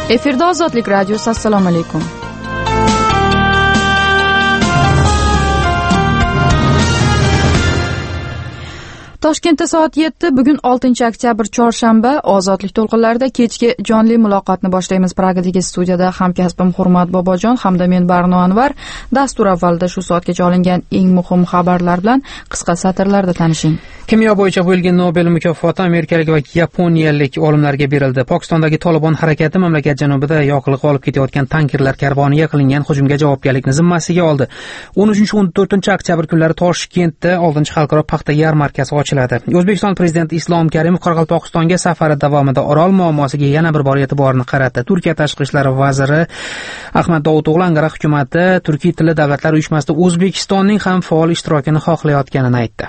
Efirda Ozodlik radiosi. Assalomu alaykum. Toshkentda soat 7, bugun 6-oktyabr chorshanba. Ozodlik to'lqinlarida kechki jonli muloqotni boshlaymiz. Pragadagi studiyada hamkasbim Hurmat Bobojon hamda men Barno Anvar. Dastur avvalida shu soatgacha olingan eng muhim xabarlar bilan qisqa satrlarda tanishing. Kimyo bo'yicha qo'yilgan Nobel mukofoti amerikalik va yaponiyalik olimlarga berildi. Pokistondagi Tolibon harakati mamlakat janubida yoqilg'i olib ketayotgan tankerlar karvoniga qilingan hujumga javobgarlikni zimmasiga oldi. 13-14 oktyabr kunlari Toshkentda 6-xalqaro paxta yarmarkasi ochiladi. O'zbekiston prezidenti Islom Karimov Qoraqalpog'istonga safari davomida Orol muammosiga yana bir bor e'tiborni qaratdi. Turkiya tashqi ishlar vaziri Ahmad Davuto'g'li Anqara hukumati Turkiy tilli davlatlar uyushmasida O'zbekistonning ham faol ishtirokini xohlayotganini aytdi.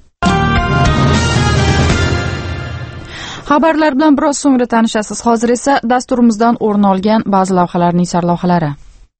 Xabarlar bilan biroz so'ngra tanishasiz. Hozir esa dasturimizdan o'rin olgan ba'zi lavhalarning sarlavhalari.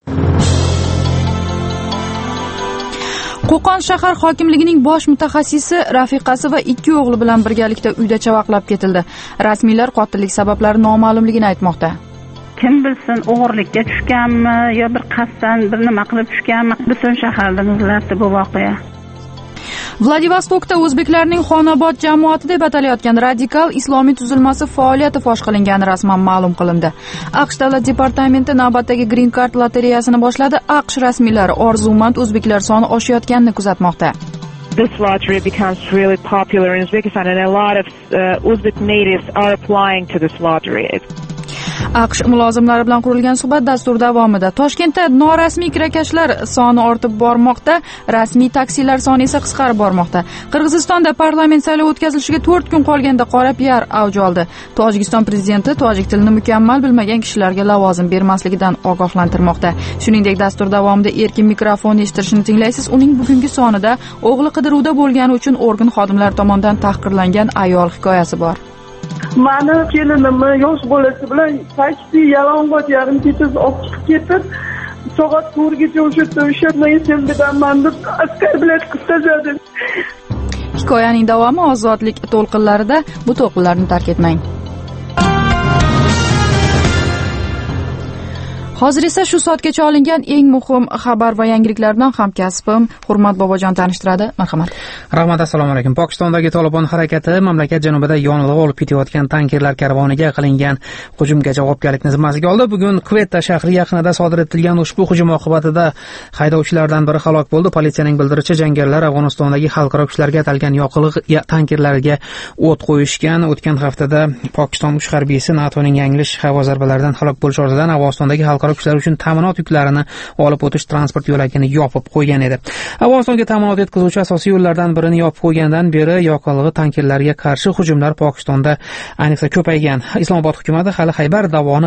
Qo'qon shahar hokimligining bosh mutaxassisi rafiqasi va 2 o'g'li bilan birgalikda uyda chavaqlab ketildi. Rasmiylar qotillik sabablari noma'lumligini aytmoqda. Kim bilsin, o'g'irlikka tushganmi yo bir qasddan bir nima qilib tushganmi? Butun shaharda muzlatdi bu voqea. Vladivostokda o'zbeklarning Xonobod jamoati deb atalayotgan radikal islomiy tuzilmasi faoliyati fosh qilingani rasman ma'lum qilindi. AQSh davlat departamenti navbatdagi Green Card lotereyasini boshladi. AQSh rasmiylari orzumand o'zbeklar soni oshayotganini kuzatmoqda. This lottery becomes really popular in Uzbekistan and a lot of Uzbek natives are applying to this lottery. AQSh mulozimlari bilan qurilgan suhbat dastur davomida Toshkentda norasmiy kirakashlar soni ortib bormoqda, rasmiy taksilar soni esa qisqarib bormoqda. Qirg'izistonda parlament saylovi o'tkazilishiga 4 kun qolganda qora PR avj oldi. Tojikiston prezidenti tojik tilini mukammal bilmagan kishilarga lavozim bermasligidan ogohlantirmoqda. Shuningdek, dastur davomida erkin mikrofon eshittirishni tinglaysiz. Uning bugungi sonida o'g'li qidiruvda bo'lgani uchun organ xodimlari tomonidan tahqirlangan ayol hikoyasi bor. Mani kelinimni yosh bolasi bilan taksi yalang'och yarim kechasi olib chiqib ketib, soat 4gacha o'sha yerda ushlabmay senbidanman deb askar bilan qilib tashladi. Hikoyaning davomi Ozodlik to'lqinlarida. Bu to'lqinlarni tark etmang. Hozir esa shu soatgacha olingan eng muhim xabar va yangiliklar bilan hamkasbim Hurmat Bobojon tanishtiradi. Marhamat. Rahmat, assalomu alaykum. Pokistondagi Tolibon harakati mamlakat janubida yong'in olib ketayotgan tankerlar karvoniga qilingan hujumga javobgarlikni zimmasiga oldi. Bugun Kvetta shahri yaqinida sodir etilgan ushbu hujum oqibatida haydovchilardan biri halok bo'ldi. Politsiyaning bildirishicha, jangarilar Afg'onistondagi xalqaro kuchlarga atalgan yoqilg'i tankerlariga o't qo'yishgan. O'tgan haftada Pokiston uch harbiysi NATOning yanglish havo zarbalaridan halok bo'lish ortidan Afg'onistondagi xalqaro kuchlar uchun ta'minot yuklarini olib o'tish transport yo'lagini yopib qo'ygan edi. Afg'onistonga ta'minot yetkazuvchi asosiy yo'llardan birini yopib qo'ygandan beri yoqilg'i tankerlariga qarshi hujumlar Pokistonda ayniqsa ko'paygan. Islomobod hukumati hali Xaybar dovoni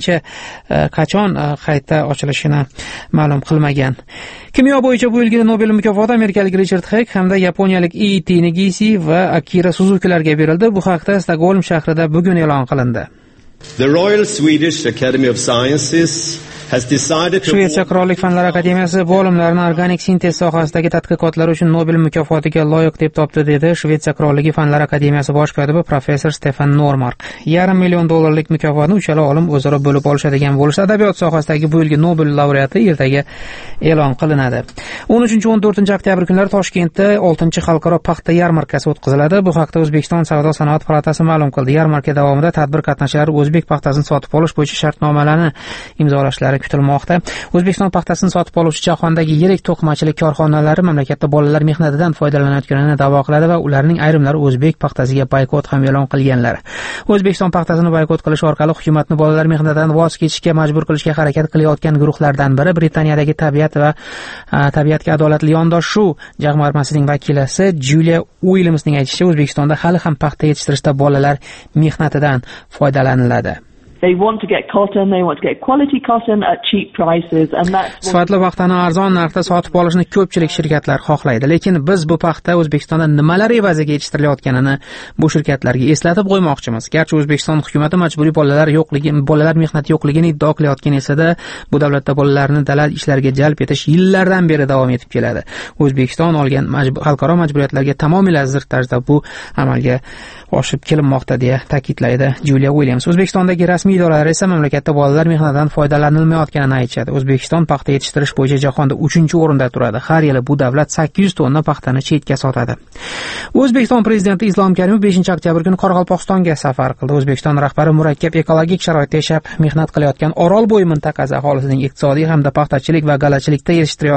qachon qayta ochilishini ma'lum qilmagan. Kimyo bo'yicha bu yilgi Nobel mukofoti amerikalik Richard Heck hamda yaponiyalik Iti Negisi va Akira Suzukilarga berildi. Bu haqda Stokgolm shahrida bugun e'lon qilindi. The Royal Swedish Academy of Sciences has decided to... Shvetsiya Qirollik fanlar akademiyasi bu olimlarni organik sintez sohasidagi tadqiqotlari uchun Nobel mukofotiga loyiq deb topdi, dedi Shvetsiya Qirolligi fanlar akademiyasi bosh kotibi professor Stefan Normark. $1,5 million mukofotni uchala olim o'zaro bo'lib olishadigan bo'lsa, adabiyot sohasidagi bu yilgi Nobel laureati ertaga e'lon qilinadi. 13-14 oktyabr kunlari Toshkentda 6-xalqaro paxta yarmarkasi o'tkaziladi. Bu haqda O'zbekiston Savdo sanoat palatasi ma'lum qildi. Yarmarka davomida tadbir qatnashchilari o'zbek paxtasini sotib olish bo'yicha shartnomalarni imzolashlari kutilmoqda. O'zbekiston paxtasini sotib oluvchi jahondagi yirik to'qimachilik korxonalari mamlakatda bolalar mehnatidan foydalanayotganini da'vo qiladi va ularning ayrimlari o'zbek paxtasiga boykot ham e'lon qilganlar. O'zbekiston paxtasini boykot qilish orqali hukumatni bolalar mehnatidan voz kechishga majbur qilishga harakat qilayotgan guruhlardan biri Britaniyadagi tabiatga adolatli yondashuv jamg'armasining vakilasi Julia Williamsning aytishicha, O'zbekistonda hali ham paxta yetishtirishda bolalar mehnatidan foydalaniladi. They want to get cotton, they want to get quality cotton at cheap prices, and that's... Sifatli paxtani arzon narxda sotib olishni ko'pchilik shirkatlar xohlaydi, lekin biz bu paxta O'zbekistonda nimalar evaziga yetishtirilayotganini bu shirkatlarga eslatib qo'ymoqchimiz. Garchi O'zbekiston hukumati majburiy bolalar mehnati yo'qligini iddao qilayotgan esa-da, bu davlatda bolalarni dalal ishlarga jalb etish yillardan beri davom etib keladi. O'zbekiston olgan xalqaro majburiyatlarga tamomila zid tarzda bu amalga oshib kelinmoqda, deya ta'kidlaydi Julia Williams. O'zbekistondagi rasmiy rasmiy idoralar esa mamlakatda bolalar mehnatidan foydalanilmayotganini aytishadi. O'zbekiston paxta yetishtirish bo'yicha jahonda 3-o'rinda turadi. Har yili bu davlat 800 tonna paxtani chetga sotadi. O'zbekiston prezidenti Islom Karimov 5-oktyabr kuni Qoraqalpog'istonga safar qildi. O'zbekiston rahbari murakkab ekologik sharoitda yashab mehnat qilayotgan Orolbo'yi mintaqasi aholisining iqtisodiy hamda paxtachilik va galachilikda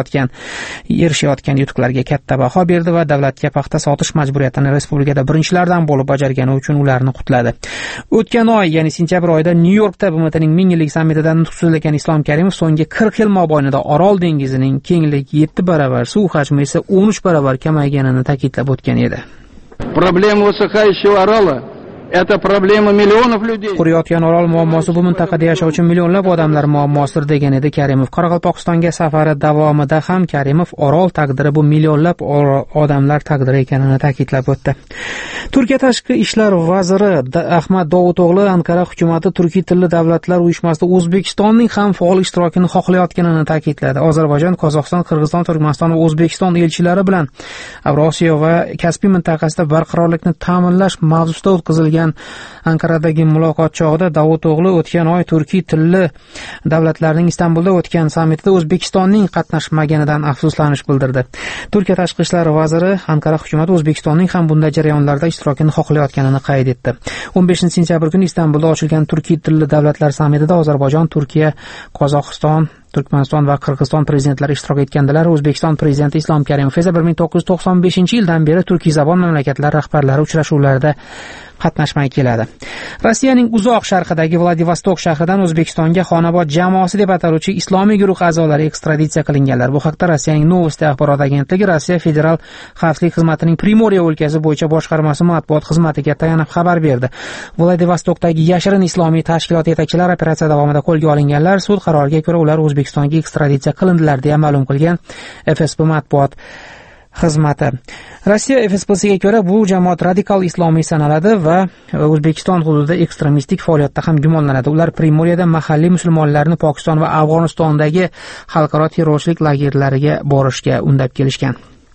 erishayotgan yutuqlarga katta baho berdi va davlatga paxta sotish majburiyatini respublikada birinchilardan bo'lib bajargani uchun ularni qutladi. O'tgan oy, ya'ni sentyabr oyida Nyu-Yorkda BMTning 1000 yillik sammitida nutq so'zlagan Islom Karimov so'nggi 40 yil mobaynida Orol dengizining kengligi 7 baravar, suv hajmi esa 13 baravar kamayganini ta'kidlab o'tgan edi. Проблема высыхающего Орола это проблема миллионов людей. Quriyotgan Orol muammosi bu mintaqada yashovchi millionlab odamlar muammosidir degan edi Karimov. Qoraqalpog'istonga safari davomida ham Karimov Orol taqdiri bu millionlab odamlar taqdiri ekanini ta'kidlab o'tdi. Turkiya tashqi ishlar vaziri Ahmad Davuto'g'li Ankara hukumati turkiy tilli davlatlar uyushmasida O'zbekistonning ham faol ishtirokini xohlayotganini ta'kidladi. Ozarbayjon, Qozog'iston, Qirg'iziston, Turkmaniston va O'zbekiston elchilari bilan Avrosiyo va Kaspiy mintaqasida barqarorlikni ta'minlash mavzusida o'tkazilgan Ankaradagi muloqot chog'ida Davuto'g'li o'tgan oy turkiy tilli davlatlarning Istanbulda o'tgan sammitida O'zbekistonning qatnashmaganidan afsuslanish bildirdi. Turkiya tashqi ishlar vaziri Ankara hukumati O'zbekistonning ham bunday jarayonlarda ishtirokini xohlayotganini qayd etdi. 15-sentyabr kuni Istanbulda ochilgan turkiy tilli davlatlar sammitida Ozarbayjon, Turkiya, Qozog'iston, Turkmaniston va Qirg'iziston prezidentlari ishtirok etgandilar. O'zbekiston prezidenti Islom Karimov esa 1995-yildan beri turkiy zabon mamlakatlar rahbarlari uchrashuvlarida qatnashmay keladi. Rossiyaning uzoq sharqidagi Vladivostok shahridan O'zbekistonga Xonobod jamoasi deb ataluvchi islomiy guruh a'zolari ekstraditsiya qilinganlar. Bu haqda Rossiyaning Novosti axborot agentligi Rossiya Federal xavfsizlik xizmatining Primorye o'lkasi bo'yicha boshqarmasi matbuot xizmatiga tayanib xabar berdi. Vladivostokdagi yashirin islomiy tashkilot yetakchilari operatsiya davomida qo'lga olinganlar. Sud qaroriga ko'ra ular O'zbekistonga ekstraditsiya qilindilar deya ma'lum qilgan FSB matbuot xizmati. Rossiya FSBsiga ko'ra bu jamoat radikal islomiy sanaladi va O'zbekiston hududida ekstremistik faoliyatda ham gumonlanadi. Ular Primoriyada mahalliy musulmonlarni Pokiston va Afg'onistondagi xalqaro terrorchilik lagerlariga borishga undab kelishgan.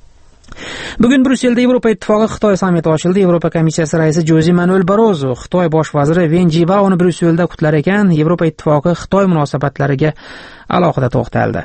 Bugun Bryusselda Yevropa Ittifoqi Xitoy sammiti ochildi. Yevropa komissiyasi raisi Jose Manuel Barroso Xitoy bosh vaziri Wen Jiabaoni Bryusselda kutlar ekan. Yevropa Ittifoqi Xitoy munosabatlariga alohida to'xtaldi.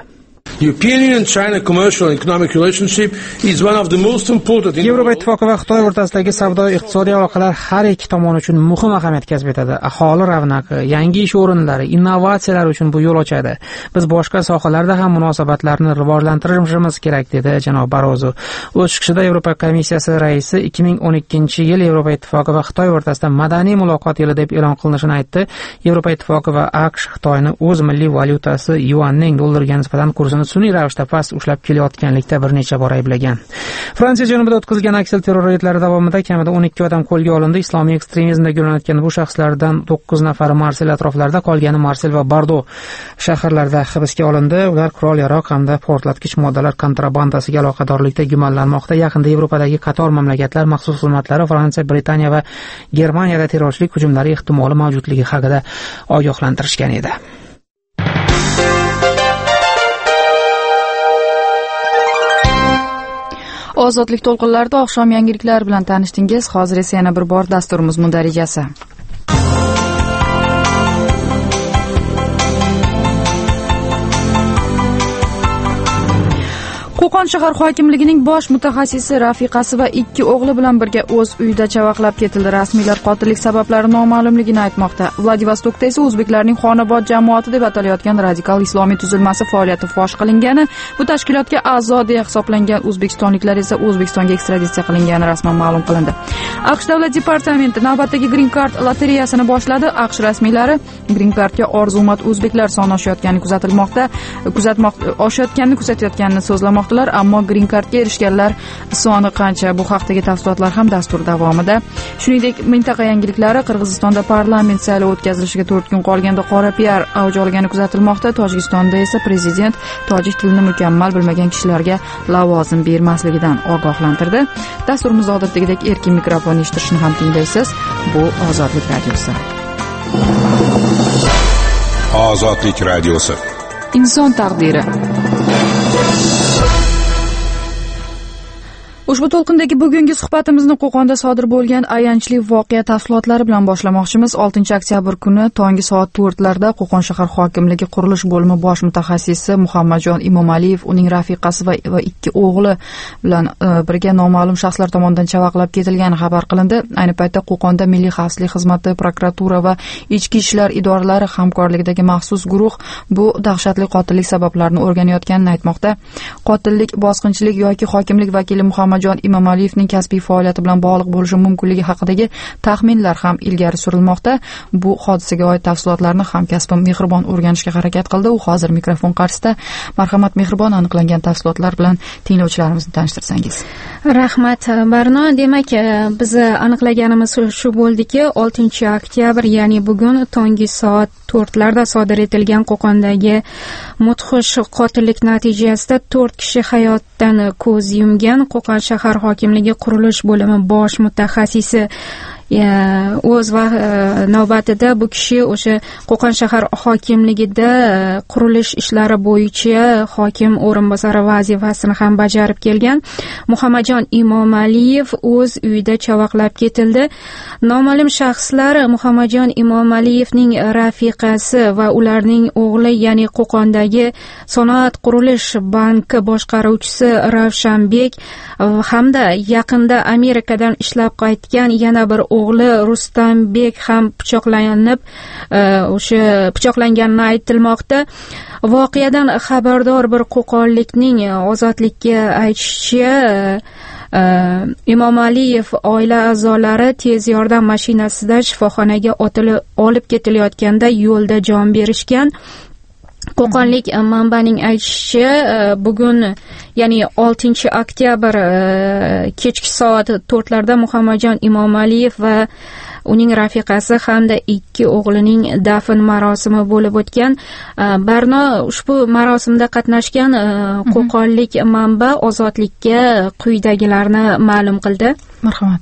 Yevropa Ittifoqi va Xitoy o'rtasidagi savdo-iqtisodiy aloqalar har ikki tomon uchun muhim ahamiyat kasb etadi. Aholi ravnaqi, yangi ish o'rinlari, innovatsiyalar uchun bu yo'l ochadi. Biz boshqa sohalarda ham munosabatlarni rivojlantirishimiz kerak dedi janob Barroso. O'z chiqishida Yevropa komissiyasi raisi 2012-yil Yevropa Ittifoqi va Xitoy o'rtasida madaniy muloqot yili deb e'lon qilinishini aytdi. Yevropa Ittifoqi va AQSh Xitoyni o'z milliy valyutasi yuanning dollarga nisbatan kursini sun'iy ravishda past ushlab kelayotganlikda bir necha bor ayblagan. Fransiya janubida o'tkazilgan aksil terror reydlari davomida kamida 12 odam qo'lga olindi. Islomiy ekstremizmda gumonlanayotgan bu shaxslardan 9 nafari Marsel atroflarida, qolgani Marsel va Bordo shaharlarida hibsga olindi. Ular qurol-yarog' hamda portlatgich moddalar kontrabandasiga aloqadorlikda gumonlanmoqda. Yaqinda Yevropadagi qator mamlakatlar maxsus xizmatlari Fransiya, Britaniya va Germaniyada terrorchilik hujumlari ehtimoli mavjudligi haqida ogohlantirishgan edi. Ozodlik to'lqinlarida oqshom yangiliklari bilan tanishdingiz. Hozir esa yana bir bor dasturimiz mundarijasi. Qo'qon shahar hokimligining bosh mutaxassisi rafiqasi va 2 o'g'li bilan birga o'z uyida chavaqlab ketildi. Rasmiylar qotillik sabablari noma'lumligini aytmoqda. Vladivostokda esa o'zbeklarning Xonobod jamoati deb atalayotgan radikal islomiy tuzilmasi faoliyati fosh qilingani, bu tashkilotga a'zo deya hisoblangan o'zbekistonliklar esa O'zbekistonga ekstraditsiya qilingani rasman ma'lum qilindi. AQSh davlat departamenti navbatdagi Green Card lotereyasini boshladi. AQSh rasmiylari Green Cardga orzu-umid o'zbeklar soni oshayotganini kuzatayotganini so'zlamoqda. Ammo Green Cardga erishganlar soni qancha? Bu haqdagi tafsilotlar ham dastur davomida. Shuningdek, mintaqa yangiliklari Qirg'izistonda parlament saylovi o'tkazilishiga 4 kun qolganda qora PR avj olgani kuzatilmoqda. Tojikistonda esa prezident tojik tilini mukammal bilmagan kishilarga lavozim bermasligidan ogohlantirdi. Dasturimiz odatdagidek erkin mikrofon eshitishni ham tinglaysiz. Bu Ozodlik radiosi. Ozodlik radiosi. Inson taqdiri. Ushbu to'lqindagi bugungi suhbatimizni Qo'qonda sodir bo'lgan ayanchli voqea tafsilotlari bilan boshlamoqchimiz. 6-oktyabr kuni tongi soat 4larda Qo'qon shahar hokimligi qurilish bo'limi bosh mutaxassisi Muhammadjon Imomaliyev, uning rafiqasi va 2 o'g'li bilan birga noma'lum shaxslar tomonidan chavaqlab ketilgani xabar qilindi. Ayni paytda Qo'qonda Milliy xavfsizlik xizmati, prokuratura va ichki ishlar idoralari hamkorligidagi maxsus guruh bu dahshatli qotillik sabablarini o'rganayotganini aytmoqda. Qotillik, bosqinchilik yoki hokimlik vakili Muhammadjon Imomaliyevning kasbiy faoliyati bilan bog'liq bo'lishi mumkinligi haqidagi taxminlar ham ilgari surilmoqda. Bu hodisaga oid tafsilotlarni hamkasbim Mehribon o'rganishga harakat qildi. U hozir mikrofon qarshisida. Marhamat Mehribon, aniqlangan tafsilotlar bilan tinglovchilarimizni tanishtirsangiz. Rahmat Barno. Demak, biz aniqlaganimiz shu bo'ldiki, 6-oktyabr, ya'ni bugun tongi soat 4larda sodir etilgan Qo'qondagi mudhish qotillik natijasida 4 kishi hayotdan ko'z yumgan. Qo'qon shahar hokimligi qurilish bo'limi bosh mutaxassisi o'z navbatida bu kishi o'sha Qo'qon shahar hokimligida qurilish ishlari bo'yicha hokim o'rinbosari vazifasini ham bajarib kelgan. Muhammadjon Imomaliyev o'z uyida chavaqlab ketildi. Noma'lum shaxslar Muhammadjon Imomaliyevning rafiqasi va ularning o'g'li, ya'ni Qo'qondagi Sanoat qurilish banki boshqaruvchisi Ravshanbek hamda yaqinda Amerikadan ishlab qaytgan yana bir o'g'li Rustambek ham pichoqlanganini aytilmoqda. Voqeadan xabardor bir qo'qonlikning ozodlikka aytishicha, Imomaliyev oila a'zolari tez yordam mashinasida shifoxonaga olib ketilayotganda yo'lda jon berishgan. Qo'qonlik manbaning aytishicha, bugun ya'ni 6-oktyabr kechki soat 4larda Muhammadjon Imomaliyev va uning rafiqasi hamda 2 o'g'lining dafn marosimi bo'lib o'tgan. Barno, ushbu marosimda qatnashgan qo'qonlik manba ozodlikka quyidagilarni ma'lum qildi. Marhamat.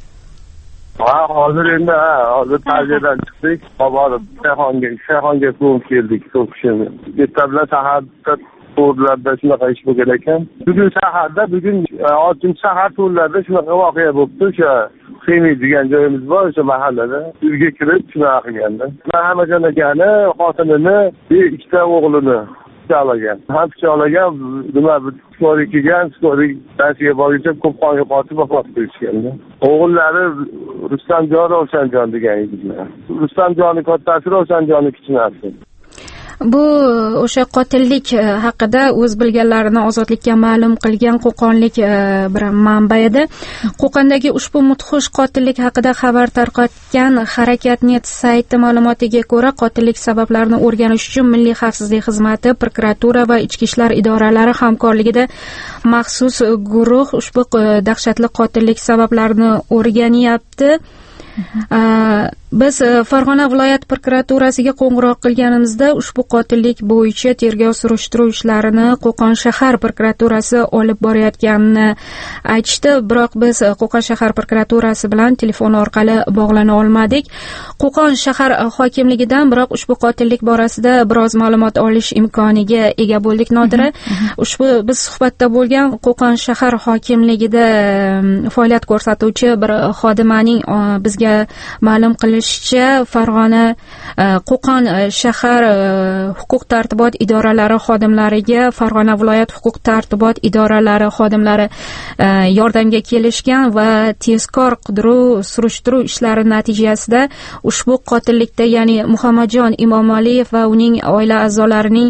Hozir ta'ziyadan chiqdik. Shayxonga ko'p keldik, ko'p kishini. Ertalab saharda to'rlarda shunaqa ish bo'lgan ekan. Bugun 6-sahar to'rlarda shunaqa voqea bo'libdi. O'sha Xemiy degan joyimiz bor, o'sha mahallada. Uyga kirib shunaqa qilganda. Muhammadjon akani, xotinini, 2 o'g'lini pichoqlagan. Ham pichoqlagan, skorik kelgan, skorik dansiga borguncha ko'p qon yo'qotib vafot qilishgan. O'g'illari Rustamjon, Ravshanjon degan yigitlar. Rustamjonni kattasi, Ravshanjonni kichkinasi. Bu o'sha qotillik haqida o'z bilganlarini ozodlikka ma'lum qilgan qo'qonlik bir manba edi. Qo'qondagi ushbu mudhish qotillik haqida xabar tarqatgan Harakat.net sayti ma'lumotiga ko'ra, qotillik sabablarini o'rganish uchun Milliy xavfsizlik xizmati, prokuratura va ichki ishlar idoralari hamkorligida maxsus guruh ushbu dahshatli qotillik sabablarini o'rganyapti. Biz Farg'ona viloyat prokuraturasiga qo'ng'iroq qilganimizda ushbu qotillik bo'yicha tergov surishtiruv ishlarini Qo'qon shahar prokuraturasi olib borayotganini aytishdi, biroq biz Qo'qon shahar prokuraturasi bilan telefon orqali bog'lana olmadik. Qo'qon shahar hokimligidan biroq ushbu qotillik borasida biroz ma'lumot olish imkoniga ega bo'ldik. Nodira, ushbu biz suhbatda bo'lgan Qo'qon shahar hokimligida faoliyat ko'rsatuvchi bir xodimaning bizga ma'lum qilishicha, Farg'ona Qo'qon shahar huquq tartibot idoralari xodimlariga Farg'ona viloyat huquq tartibot idoralari xodimlari yordamga kelishgan va tezkor qidiruv surishtiruv ishlari natijasida ushbu qotillikda, ya'ni Muhammadjon Imomaliyev va uning oila a'zolarining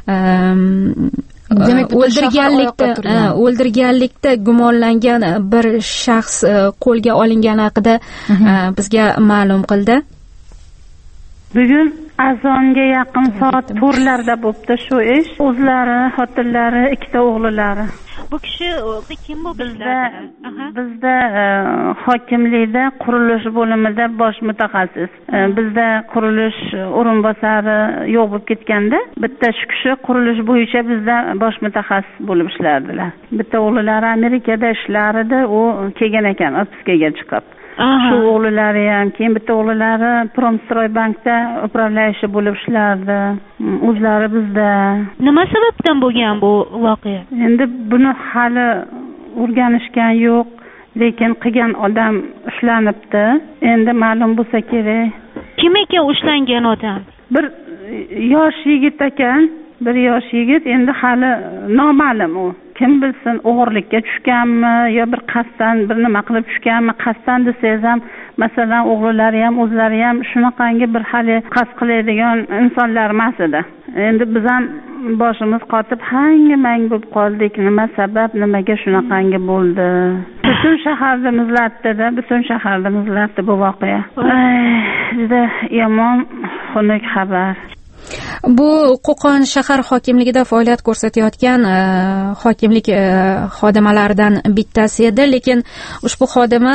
o'ldirganlikda gumonlangan bir shaxs qo'lga olingani haqida bizga ma'lum qildi. Bugun azonga yaqin soat 4larda bo'libdi shu ish. O'zlari, xotinlari, 2 o'g'lilari. Bu kishi kim bu? Bizda hokimlikda qurilish bo'limida bosh mutaxassis. Bizda qurilish o'rinbosari yo'q bo'lib ketganda, bitta shu kishi qurilish bo'yicha bizda bosh mutaxassis bo'lib ishlardilar. Bitta o'g'lilari Amerikada ishlarida, u kelgan ekan otpuskaga chiqib. Shu o'g'lilari ham, keyin bitta o'g'lilari Promstroy bankda upravляющий bo'lib ishlardi. O'zlari bizda. Nima sababdan bo'lgan bu voqea? Endi buni hali o'rganishgan yo'q, lekin qilgan odam ushlanibdi. Endi ma'lum bo'lsa kerak. Kim ekan ushlangan odam? Bir yosh yigit ekan, bir yosh yigit, endi hali noma'lum u. Kim bilsin, o'g'irlikka tushganmi yo bir qasddan bir nima qilib tushganmi? Qasddan desangiz ham, masalan, o'g'illari ham, o'zlari ham shunaqangi bir hali qasd qiladigan insonlar emas edi. Endi biz ham boshimiz qotib hang-mang bo'lib qoldik. Nima sabab, nimaga shunaqangi bo'ldi? Butun shaharda muzlatdi-da, butun shaharda muzlatdi bu voqea. Juda yomon, xunuk xabar. Bu Qo'qon shahar hokimligida faoliyat ko'rsatayotgan hokimlik xodimalaridan bittasi edi, lekin ushbu xodima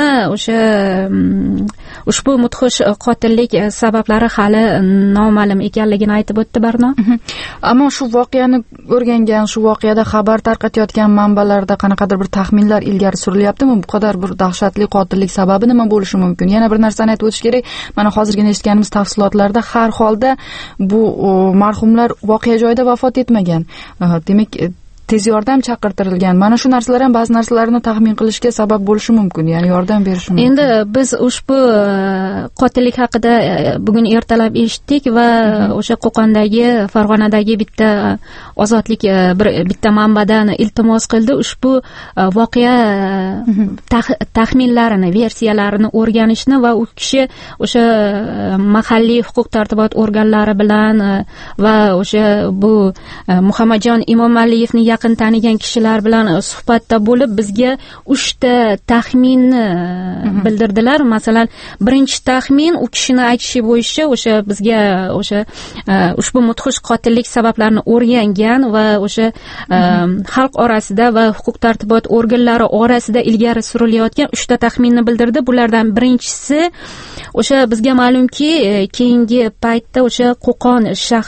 ushbu mudhish qotillik sabablari hali noma'lum ekanligini aytib o'tdi Barno. Ammo shu voqeani o'rgangan, shu voqeada xabar tarqatayotgan manbalarda qanaqadir bir taxminlar ilgari surilyaptimi? Bu qadar bir dahshatli qotillik sababi nima bo'lishi mumkin? Yana bir narsani aytib o'tish kerak. Mana hozirgina eshitganimiz tafsilotlarda har holda bu marhumlar voqea joyida vafot etmagan. Demak, tez yordam chaqirtirilgan. Mana shu narsalar ham ba'zi narsalarni taxmin qilishga sabab bo'lishi mumkin, ya'ni yordam berishi mumkin. Endi biz ushbu qotillik haqida bugun ertalab eshitdik va o'sha Qo'qondagi, Farg'onadagi bitta manbadan iltimos qildi. Ushbu voqea taxminlarini, versiyalarini o'rganishni va u kishi o'sha mahalliy huquq-tartibot organlari bilan va o'sha bu Muhammadjon Imomaliyevni yaqin tanigan kishilar bilan suhbatda bo'lib bizga 3 ta taxminni bildirdilar. Masalan, birinchi taxmin u kishini aytishi bo'yicha o'sha bizga o'sha ushbu mudhish qotillik sabablarini o'rgangan va o'sha xalq orasida va huquq-tartibot organlari orasida ilgari surilayotgan 3 ta taxminni bildirdi. Bulardan birinchisi o'sha bizga ma'lumki, keyingi paytda o'sha Qo'qon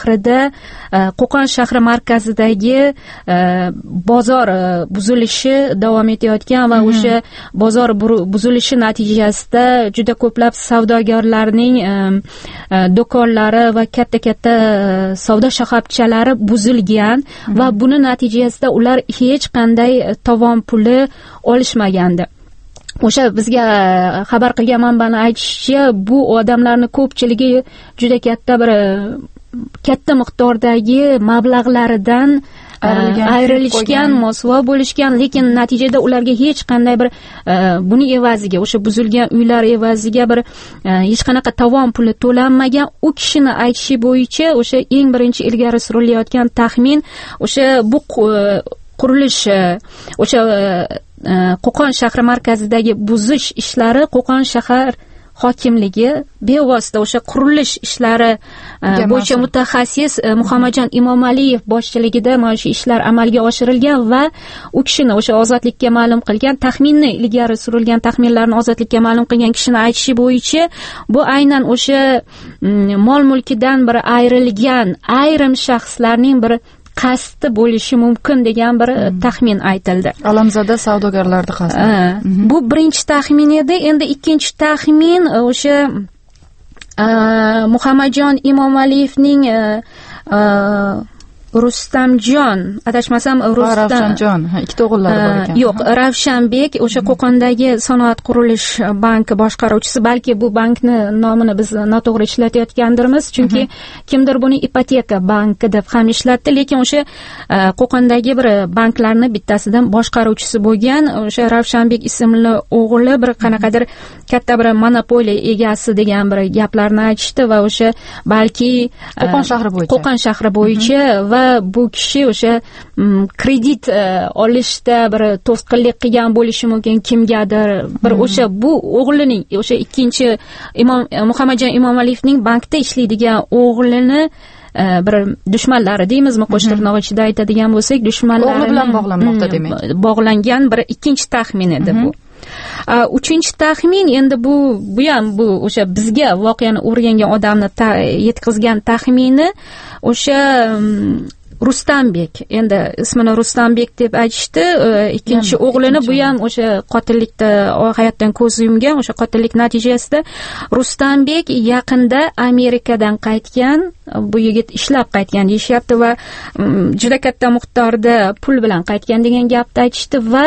shahri markazidagi bozor buzilishi davom etayotgan va o'sha bozor buzilishi natijasida juda ko'plab savdogarlarning do'konlari va katta-katta savdo shoxobchalari buzilgan va buni natijasida ular hech qanday tovon puli olishmagandi. O'sha bizga xabar qilgan manbaning aytishicha, bu odamlarning ko'pchiligi juda katta miqdordagi mablag'laridan ayrilishgan, mosuvo bo'lishgan, lekin natijada ularga hech qanday bir buni evaziga, o'sha buzilgan uylar evaziga bir hech qanaqa tovon puli to'lanmagan. U kishini aytishi bo'yicha o'sha eng birinchi ilgari surilayotgan taxmin o'sha bu qurilish o'sha Qo'qon shahri markazidagi buzish ishlari Qo'qon shahar hokimligi bevosita o'sha qurilish ishlari bo'yicha mutaxassis Muhammadjon Imomaliyev boshchiligida mana shu ishlar amalga oshirilgan va u kishini o'sha ozodlikka ma'lum qilgan taxminni ilgari surilgan taxminlarni ozodlikka ma'lum qilgan kishini aytishi bo'yicha bu aynan o'sha mol mulkidan bir ayrilgan ayrim shaxslarning bir qasdi bo'lishi mumkin degan bir taxmin aytildi. Alamzada savdogarlarning qasdi. Bu birinchi taxmin edi. Endi ikkinchi taxmin o'sha Muhammadjon Imomaliyevning Rustamjon, adashmasam Ravshanjon, ikkita o'g'illari bor ekan. Yo'q, Ravshanbek o'sha Qo'qondagi sanoat qurilish banki boshqaruvchisi, balki bu bankni nomini biz noto'g'ri ishlatayotgandirmiz, chunki kimdir buni ipoteka banki deb ham ishlatdi, lekin o'sha Qo'qondagi bir banklarning bittasidan boshqaruvchisi bo'lgan o'sha Ravshanbek ismli o'g'li bir qanaqadir katta bir monopoliya egasi degan bir gaplarni aytishdi va o'sha balki Qo'qon shahri bo'yicha va bu kishi o'sha kredit olishda bir to'sqinlik qilgan bo'lishi mumkin kimgadir. Bir o'sha bu o'g'lining o'sha ikkinchi Muhammadjon Imomaliyevning bankda ishlaydigan o'g'lini bir dushmanlari deymizmi, qo'sh tirnoq ichida aytadigan bo'lsak, dushmanlari o'g'li bilan bog'lanmoqda demak. Bog'langan bir ikkinchi taxmin edi bu. Uchinchi taxmin endi bu ham o'sha bizga voqeani o'rgangan odamni yetkazgan taxmini o'sha Rustambek, endi ismini Rustambek deb aytishdi. Ikkinchi o'g'lini bu ham o'sha qotillikda hayotdan ko'z yumgan. O'sha qotillik natijasida Rustambek yaqinda Amerikadan qaytgan, bu yigit ishlab qaytgan deyishyapti va juda katta miqdorda pul bilan qaytgan degan gapni aytishdi va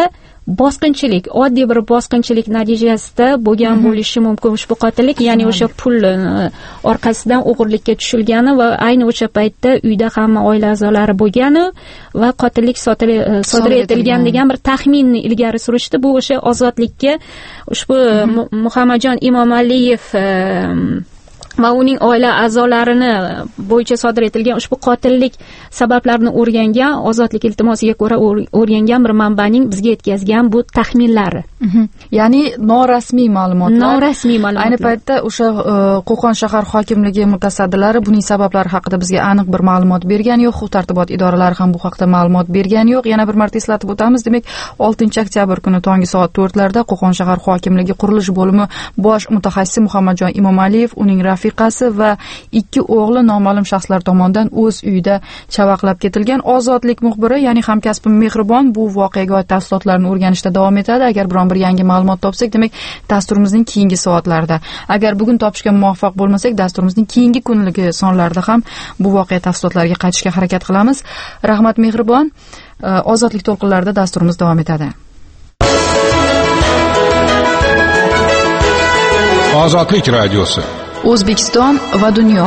bosqinchilik, oddiy bir bosqinchilik natijasida bo'lgan bo'lishi mumkin ushbu qotillik, ya'ni o'sha pul orqasidan o'g'irlikka tushilgani va ayni o'sha paytda uyda hamma oila a'zolari bo'lgani va qotillik sodir etilgan degan bir taxminni ilgari surishdi. Bu o'sha ozodlikka ushbu Muhammadjon Imomaliyev va uning oila a'zolarini bo'yicha sodir etilgan ushbu qotillik sabablarini o'rgangan, ozodlik iltimosiga ko'ra o'rgangan bir manbaning bizga yetkazgan bu taxminlari. Ya'ni norasmiy ma'lumotlar. Norasmiy ma'lumotlar. Ayni paytda o'sha Qo'qon shahar hokimligi mutasaddilari buning sabablari haqida bizga aniq bir ma'lumot bergani yo'q, huquq-tartibot idoralari ham bu haqda ma'lumot bergani yo'q. Yana bir marta eslatib o'tamiz. Demak, 6-oktyabr kuni tongi soat 4larda Qo'qon shahar hokimligi qurilish bo'limi bosh mutaxassisi Muhammadjon Imomaliyev, uning rafiqasi va 2 o'g'li noma'lum shaxslar tomonidan o'z uyida chavaqlab ketilgan. Ozodlik muxbiri, ya'ni hamkasbim Mehribon bu voqeaga oid tafsilotlarni o'rganishda davom etadi. Agar biron bir yangi ma'lumot topsak, demak, dasturimizning keyingi soatlarida. Agar bugun topishga muvaffaq bo'lmasak, dasturimizning keyingi kunligi sonlarida ham bu voqea tafsilotlariga qaytishga harakat qilamiz. Rahmat Mehribon. Ozodlik to'lqinlarida dasturimiz davom etadi. Ozodlik radiosi. O'zbekiston va dunyo.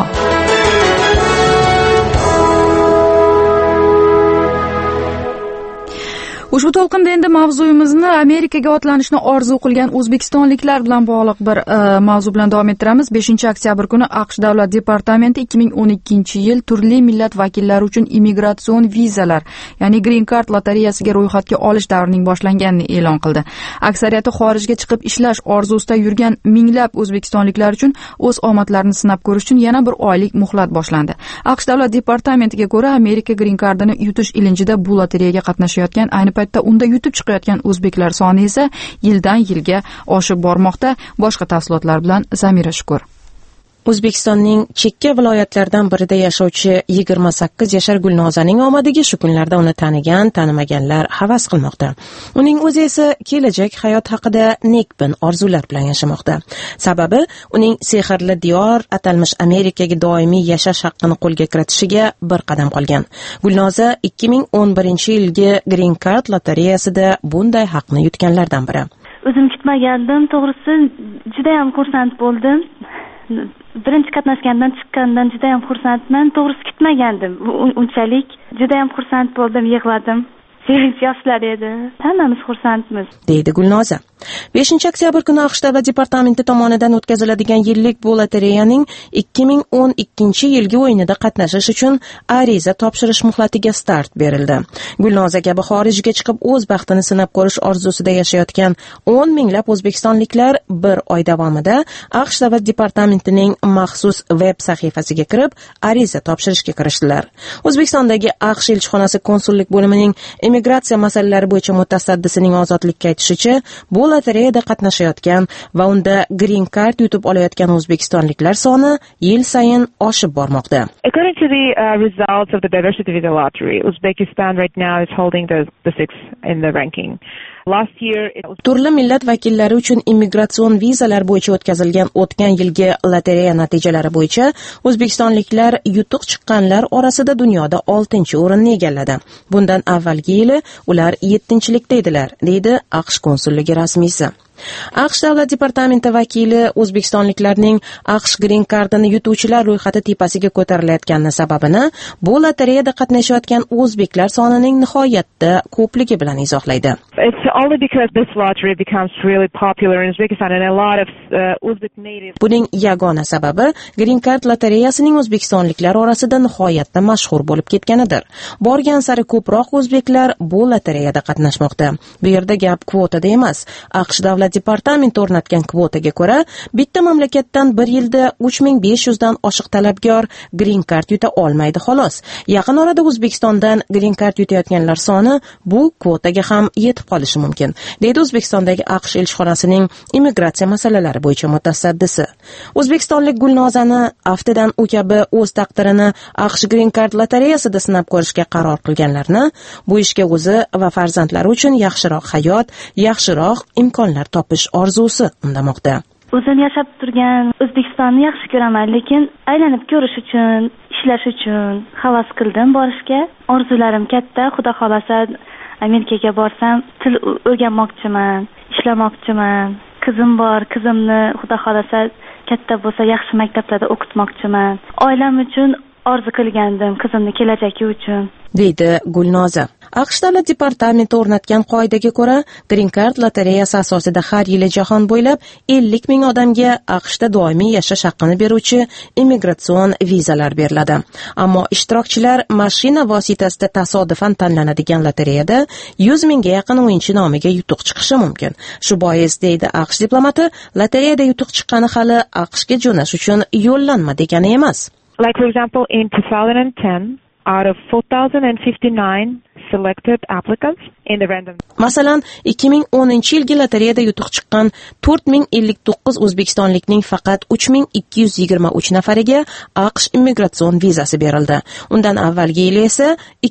Ushbu to'lqinda endi mavzuyimizni Amerikaga otlanishni orzu qilgan o'zbekistonliklar bilan bog'liq bir mavzu bilan davom ettiramiz. 5-oktyabr kuni AQSh Davlat departamenti 2012-yil turli millat vakillari uchun immigratsion vizalar, ya'ni Green Card lotereyasiga ro'yxatga olish davrining boshlanganini e'lon qildi. Aksariyati xorijga chiqib ishlash orzusida yurgan minglab o'zbekistonliklar uchun o'z omadlarini sinab ko'rish uchun yana bir oylik muhlat boshlandi. AQSh Davlat departamentiga ko'ra, Amerika Green Cardini yutish ilinjida bu lotereyaga qatnashayotgan, ayni paytda unda yutib chiqayotgan o'zbeklar soni esa yildan yilga oshib bormoqda. Boshqa tafsilotlar bilan Zamira Shukur. O'zbekistonning chekka viloyatlaridan birida yashovchi 28 yashar Gulnozaning omadiga shu kunlarda uni tanigan, tanimaganlar havas qilmoqda. Uning o'zi esa kelajak hayot haqida nekbin orzular bilan yashamoqda. Sababi uning sehrli diyor atalmish Amerikaga doimiy yashash haqqini qo'lga kiritishiga bir qadam qolgan. Gulnoza 2011-yilgi Green Card lotereyasida bunday haqni yutganlardan biri. O'zim kutmagandim, to'g'risi juda ham xursand bo'ldim. Birinchi qatnashgandan chiqqandan juda ham xursandman. To'g'risi kutmagandim. Unchalik juda ham xursand bo'ldim, yig'ladim. Sevinch yoshlar edi. Hammamiz xursandmiz, deydi Gulnoza. 5-oktyabr kuni AQSh Davlat departamenti tomonidan o'tkaziladigan yillik bu lotereyaning 2012-yilgi o'yinida qatnashish uchun ariza topshirish muhlatiga start berildi. Gulnoza kabi xorijga chiqib o'z baxtini sinab ko'rish orzusida yashayotgan 10 minglab o'zbekistonliklar bir oy davomida AQSh Davlat departamentining maxsus veb sahifasiga kirib ariza topshirishga kirishdilar. O'zbekistondagi AQSh elchixonasi konsullik bo'limining immigratsiya masalalari bo'yicha mutasaddisining ozodlikka aytishicha, bu lotereyada qatnashayotgan va unda Green Card yutib olayotgan o'zbekistonliklar soni yil sayin oshib bormoqda. According to the results of the diversity visa lottery, Uzbekistan right now is holding the 6th in the ranking. Turli millat vakillari uchun immigratsion vizalar bo'yicha o'tkazilgan o'tgan yilgi lotereya natijalari bo'yicha o'zbekistonliklar yutuq chiqqanlar orasida dunyoda 6-o'rinni egalladi. Bundan avvalgi yili ular 7-likda edilar, deydi AQSh konsulligi rasmiysi. AQSh Davlat departamenti vakili o'zbekistonliklarning AQSh Green Cardini yutuvchilar ro'yxati tepasiga ko'tarilayotgani sababini bu lotereyada qatnashayotgan o'zbeklar sonining nihoyatda ko'pligi bilan izohlaydi. It's only because this lottery becomes really popular in Uzbekistan and a lot of Uzbek natives. Buning yagona sababi Green Card lotereyasining o'zbekistonliklar orasida nihoyatda mashhur bo'lib ketganidir. Borgan sari ko'proq o'zbeklar bu lotereyada qatnashmoqda. Bu yerda gap kvotada emas. AQSh Davlat departamenti o'rnatgan kvotaga ko'ra, bitta mamlakatdan bir yilda 3500 dan oshiq talabgor Green Card yuta olmaydi xolos. Yaqin orada O'zbekistondan Green Card yutayotganlar soni bu kvotaga ham yetib qolishi mumkin, deydi O'zbekistondagi AQSh elchixonasining immigratsiya masalalari bo'yicha mutasaddisi. O'zbekistonlik Gulnozani aftidan u kabi o'z taqdirini AQSh Green Card lotereyasida sinab ko'rishga qaror qilganlarni bu ishga o'zi va farzandlari uchun yaxshiroq hayot, yaxshiroq imkonlar topish orzusi undamoqda. O'zim yashab turgan O'zbekistonni yaxshi ko'raman, lekin aylanib ko'rish uchun, ishlash uchun havas qildim borishga. Orzularim katta, xudo xolasa Amerikaga borsam til o'rganmoqchiman, ishlamoqchiman. Qizim bor, qizimni xudo xolasa katta bo'lsa yaxshi maktablarda o'qitmoqchiman. Oilam uchun orzu qilgandim, qizimni kelajagi uchun, deydi Gulnoza. AQSh davlat departamenti o'rnatgan qoidaga ko'ra, Green Card lotereyasi asosida har yili jahon bo'ylab 50 ming odamga AQShda doimiy yashash haqqini beruvchi immigratsion vizalar beriladi. Ammo ishtirokchilar mashina vositasida tasodifan tanlanadigan lotereyada 100 mingga yaqin o'yinchi nomiga yutuq chiqishi mumkin. Shu bois, deydi AQSh diplomati, lotereyada yutuq chiqqani hali AQShga jo'nash uchun yo'llanma degani emas. Like for example, in 2010, out of 4,059 selected applicants in the random. Masalan, 2010-yilgi lotereyada yutuq chiqqan 4059 o'zbekistonlikning faqat 3223 nafariga AQSh immigratsion vizasi berildi. Undan avvalgi yil esa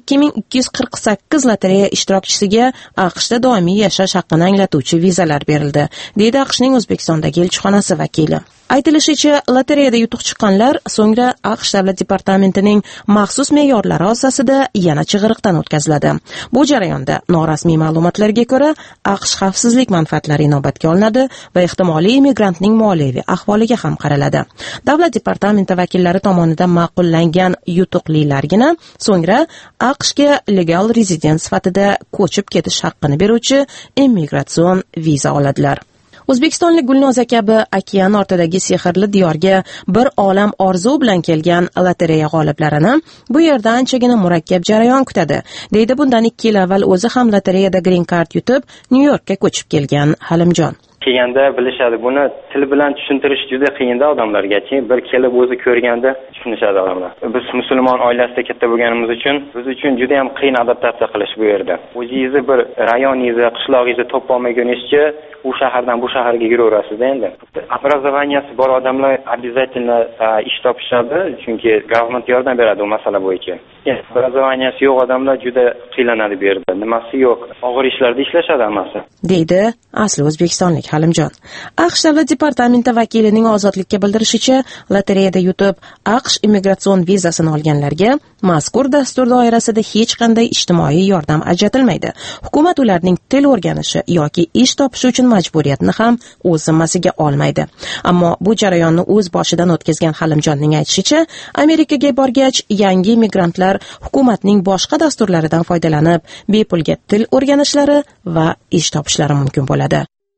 2248 lotereya ishtirokchisiga AQShda doimiy yashash haqqini anglatuvchi vizalar berildi, deydi AQShning O'zbekistondagi elchixonasi vakili. Aytilishicha, lotereyada yutuq chiqqanlar so'ngra AQSh davlat departamentining maxsus me'yorlari asosida yana chig'iriqdan o'tkaziladi. Bu jarayonda norasmiy ma'lumotlarga ko'ra AQSh xavfsizlik manfaatlari inobatga olinadi va ehtimoliy immigrantning moliyaviy ahvoliga ham qaraladi. Davlat departamenti vakillari tomonidan ma'qullangan yutuqlilargina so'ngra AQShga legal rezident sifatida ko'chib ketish haqqini beruvchi immigratsion viza oladilar. O'zbekistonlik Gulnoza kabi okean ortidagi sehrli diyorga bir olam orzu bilan kelgan lotereya g'oliblarini bu yerda anchagina murakkab jarayon kutadi, deydi bundan 2 yil avval o'zi ham lotereyada Green Card yutib Nyu-Yorkka ko'chib kelgan Halimjon. Kelganda bilishadi, buni til bilan tushuntirish juda qiyinda odamlargachi, bir kelib o'zi ko'rganda tushunishadi odamlar. Biz musulmon oilasida katta bo'lganimiz uchun biz uchun juda ham qiyin adaptatsiya qilish bu yerda. O'zingizni bir rayoningizni, qishlog'ingizni topolmagunizcha u shahardan bu shaharga yuraverasiz endi. Obrazovaniyasi bor odamlar обязательно ish topishadi, chunki government yordam beradi u masala bo'yicha. Obrazovaniyasi yo'q odamlar juda qiynaladi bu yerda. Nimasi yo'q, og'ir ishlarda ishlashadi hammasi, deydi asli o'zbekistonlik Halimjon. AQSh davlat departamenti vakilining Ozodlikka bildirishicha, lotereyada yutib AQSh immigratsion vizasini olganlarga mazkur dastur doirasida hech qanday ijtimoiy yordam ajratilmaydi. Hukumat ularning til o'rganishi yoki ish topishi uchun majburiyatni ham o'z zimmasiga olmaydi. Ammo bu jarayonni o'z boshidan o'tkazgan Halimjonning aytishicha, Amerikaga borgach yangi immigrantlar hukumatning boshqa dasturlaridan foydalanib, bepulga til o'rganishlari va ish topishlari mumkin bo'ladi.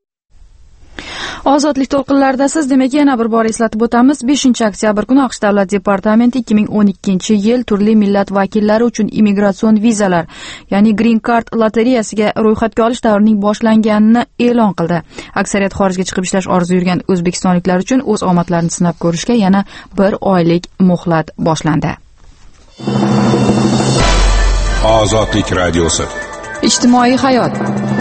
Ozodlik to'lqinlarida siz, demak, yana bir bor eslatib o'tamiz. 5-oktyabr kuni AQSh davlat departamenti 2012-yil turli millat vakillari uchun immigratsion vizalar, ya'ni Green Card lotereyasiga ro'yxatga olish davrining boshlanganini e'lon qildi. Aksariyat xorijga chiqib ishlash orzu yurgan o'zbekistonliklar uchun o'z omadlarini sinab ko'rishga yana 1 oylik muhlat boshlandi. Ozodlik radiosi. Ijtimoiy hayot.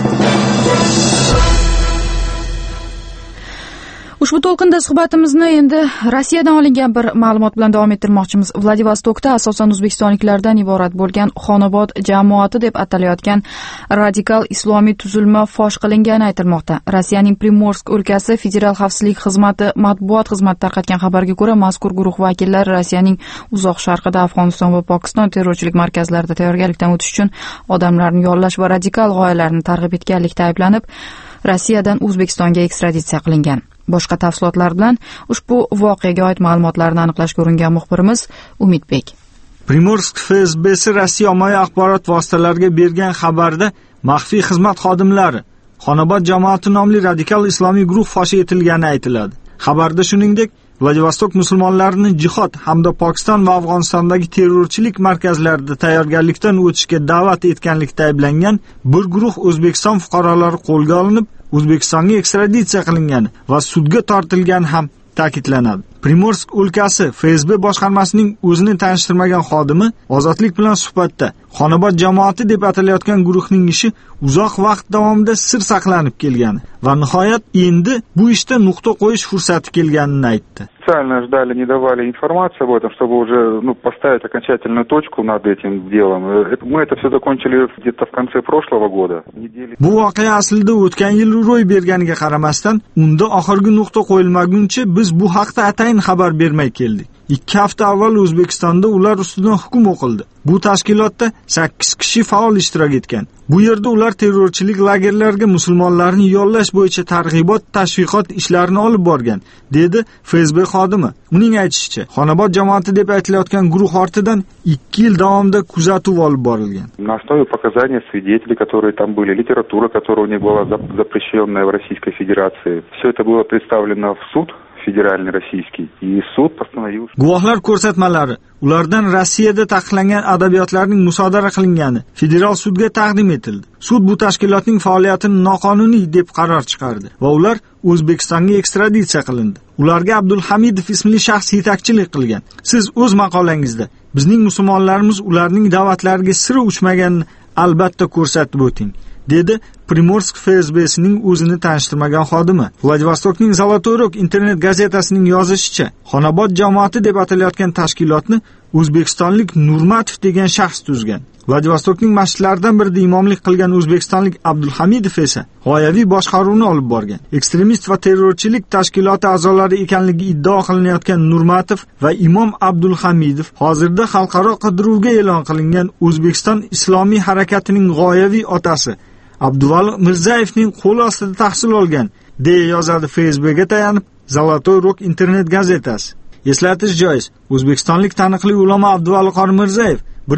Ushbu to'lqinda suhbatimizni endi Rossiyadan olingan bir ma'lumot bilan davom ettirmoqchimiz. Vladivostokda asosan o'zbekistonliklardan iborat bo'lgan Xonobod jamoati deb atalayotgan radikal islomiy tuzilma fosh qilingani aytilmoqda. Rossiyaning Primorsk o'lkasi Federal xavfsizlik xizmati matbuot xizmati tarqatgan xabarga ko'ra, mazkur guruh vakillari Rossiyaning uzoq sharqida Afg'oniston va Pokiston terrorchilik markazlarida tayyorgarlikdan o'tish uchun odamlarni yollash va radikal g'oyalarni targ'ib etganlikda ayblanib, Rossiyadan O'zbekistonga ekstraditsiya qilingan. Boshqa tafsilotlar bilan ushbu voqeaga oid ma'lumotlarni aniqlashga uringan muxbirimiz Umidbek. Primorsk FSBsi Rossiya ommaviy axborot vositalariga bergan xabarda maxfiy xizmat xodimlari Xonobod jamoati nomli radikal islomiy guruh fosh etilgani aytiladi. Xabarda shuningdek, Vladivostok musulmonlarini jihod hamda Pokiston va Afg'onistondagi terrorchilik markazlarida tayyorgarlikdan o'tishga da'vat etganlikda ayblangan bir guruh O'zbekiston fuqarolari qo'lga olinib, O'zbekistonga ekstraditsiya qilingani va sudga tortilgani ham ta'kidlanadi. Primorsk o'lkasi FSB boshqarmasining o'zini tanishtirmagan xodimi Ozodlik bilan suhbatda Xonobod jamoati deb atalayotgan guruhning ishi uzoq vaqt davomida sir saqlanib kelgani va nihoyat endi bu ishda nuqta qo'yish fursati kelganini aytdi. Специально ждали, не давали информацию об этом, чтобы уже поставить окончательную точку над этим делом. Мы это все закончили где-то в конце прошлого года. Bu voqea aslida o'tgan yil ro'y berganiga qaramasdan, unda oxirgi nuqta qo'yilmaguncha biz bu haqda atayin atayin xabar bermay keldik. 2 hafta avval O'zbekistonda ular ustidan hukm o'qildi. Bu tashkilotda 8 kishi faol ishtirok etgan. Bu yerda ular terrorchilik lagerlariga musulmonlarni yollash bo'yicha targ'ibot, tashviqot ishlarini olib borgan, dedi FSB xodimi. Uning aytishicha, Xonobod jamoati deb aytilayotgan guruh ortidan 2 yil davomida kuzatuv olib borilgan. На основе показаний свидетелей, которые там были, литература, которая у них была запрещенная в Российской Федерации. Все это было представлено в суд federalniy rossiyskiy и суд постановил. Guvohlar ko'rsatmalari, ulardan Rossiyada taqiqlangan adabiyotlarning musodara qilingani federal sudga taqdim etildi. Sud bu tashkilotning faoliyatini noqonuniy deb qaror chiqardi va ular O'zbekistonga ekstraditsiya qilindi. Ularga Abdulhamidov ismli shaxs yetakchilik qilgan. Siz o'z maqolangizda bizning musulmonlarimiz ularning da'vatlariga sira uchmaganini albatta ko'rsatib o'ting, dedi Primorsk FSB'sining o'zini tanishtirmagan xodimi. Vladivostokning Zolotoy Rog internet gazetasining yozishicha, Xonobod jamoati deb atalayotgan tashkilotni o'zbekistonlik Nurmatov degan shaxs tuzgan. Vladivostokning masjidlaridan birida imomlik qilgan o'zbekistonlik Abdulhamidov esa g'oyaviy boshqaruvni olib borgan. Ekstremist va terrorchilik tashkiloti a'zolari ekanligi iddao qilinayotgan Nurmatov va imom Abdulhamidov hozirda xalqaro qidiruvga e'lon qilingan O'zbekiston Islomiy harakatining g'oyaviy otasi Abduvali Mirzayevning qo'l ostida tahsil olgan, deya yozadi FSBga tayanib Zolotoy Rog internet gazetasi. Eslatish joiz, o'zbekistonlik taniqli ulamo Abduvali Qori Mirzayev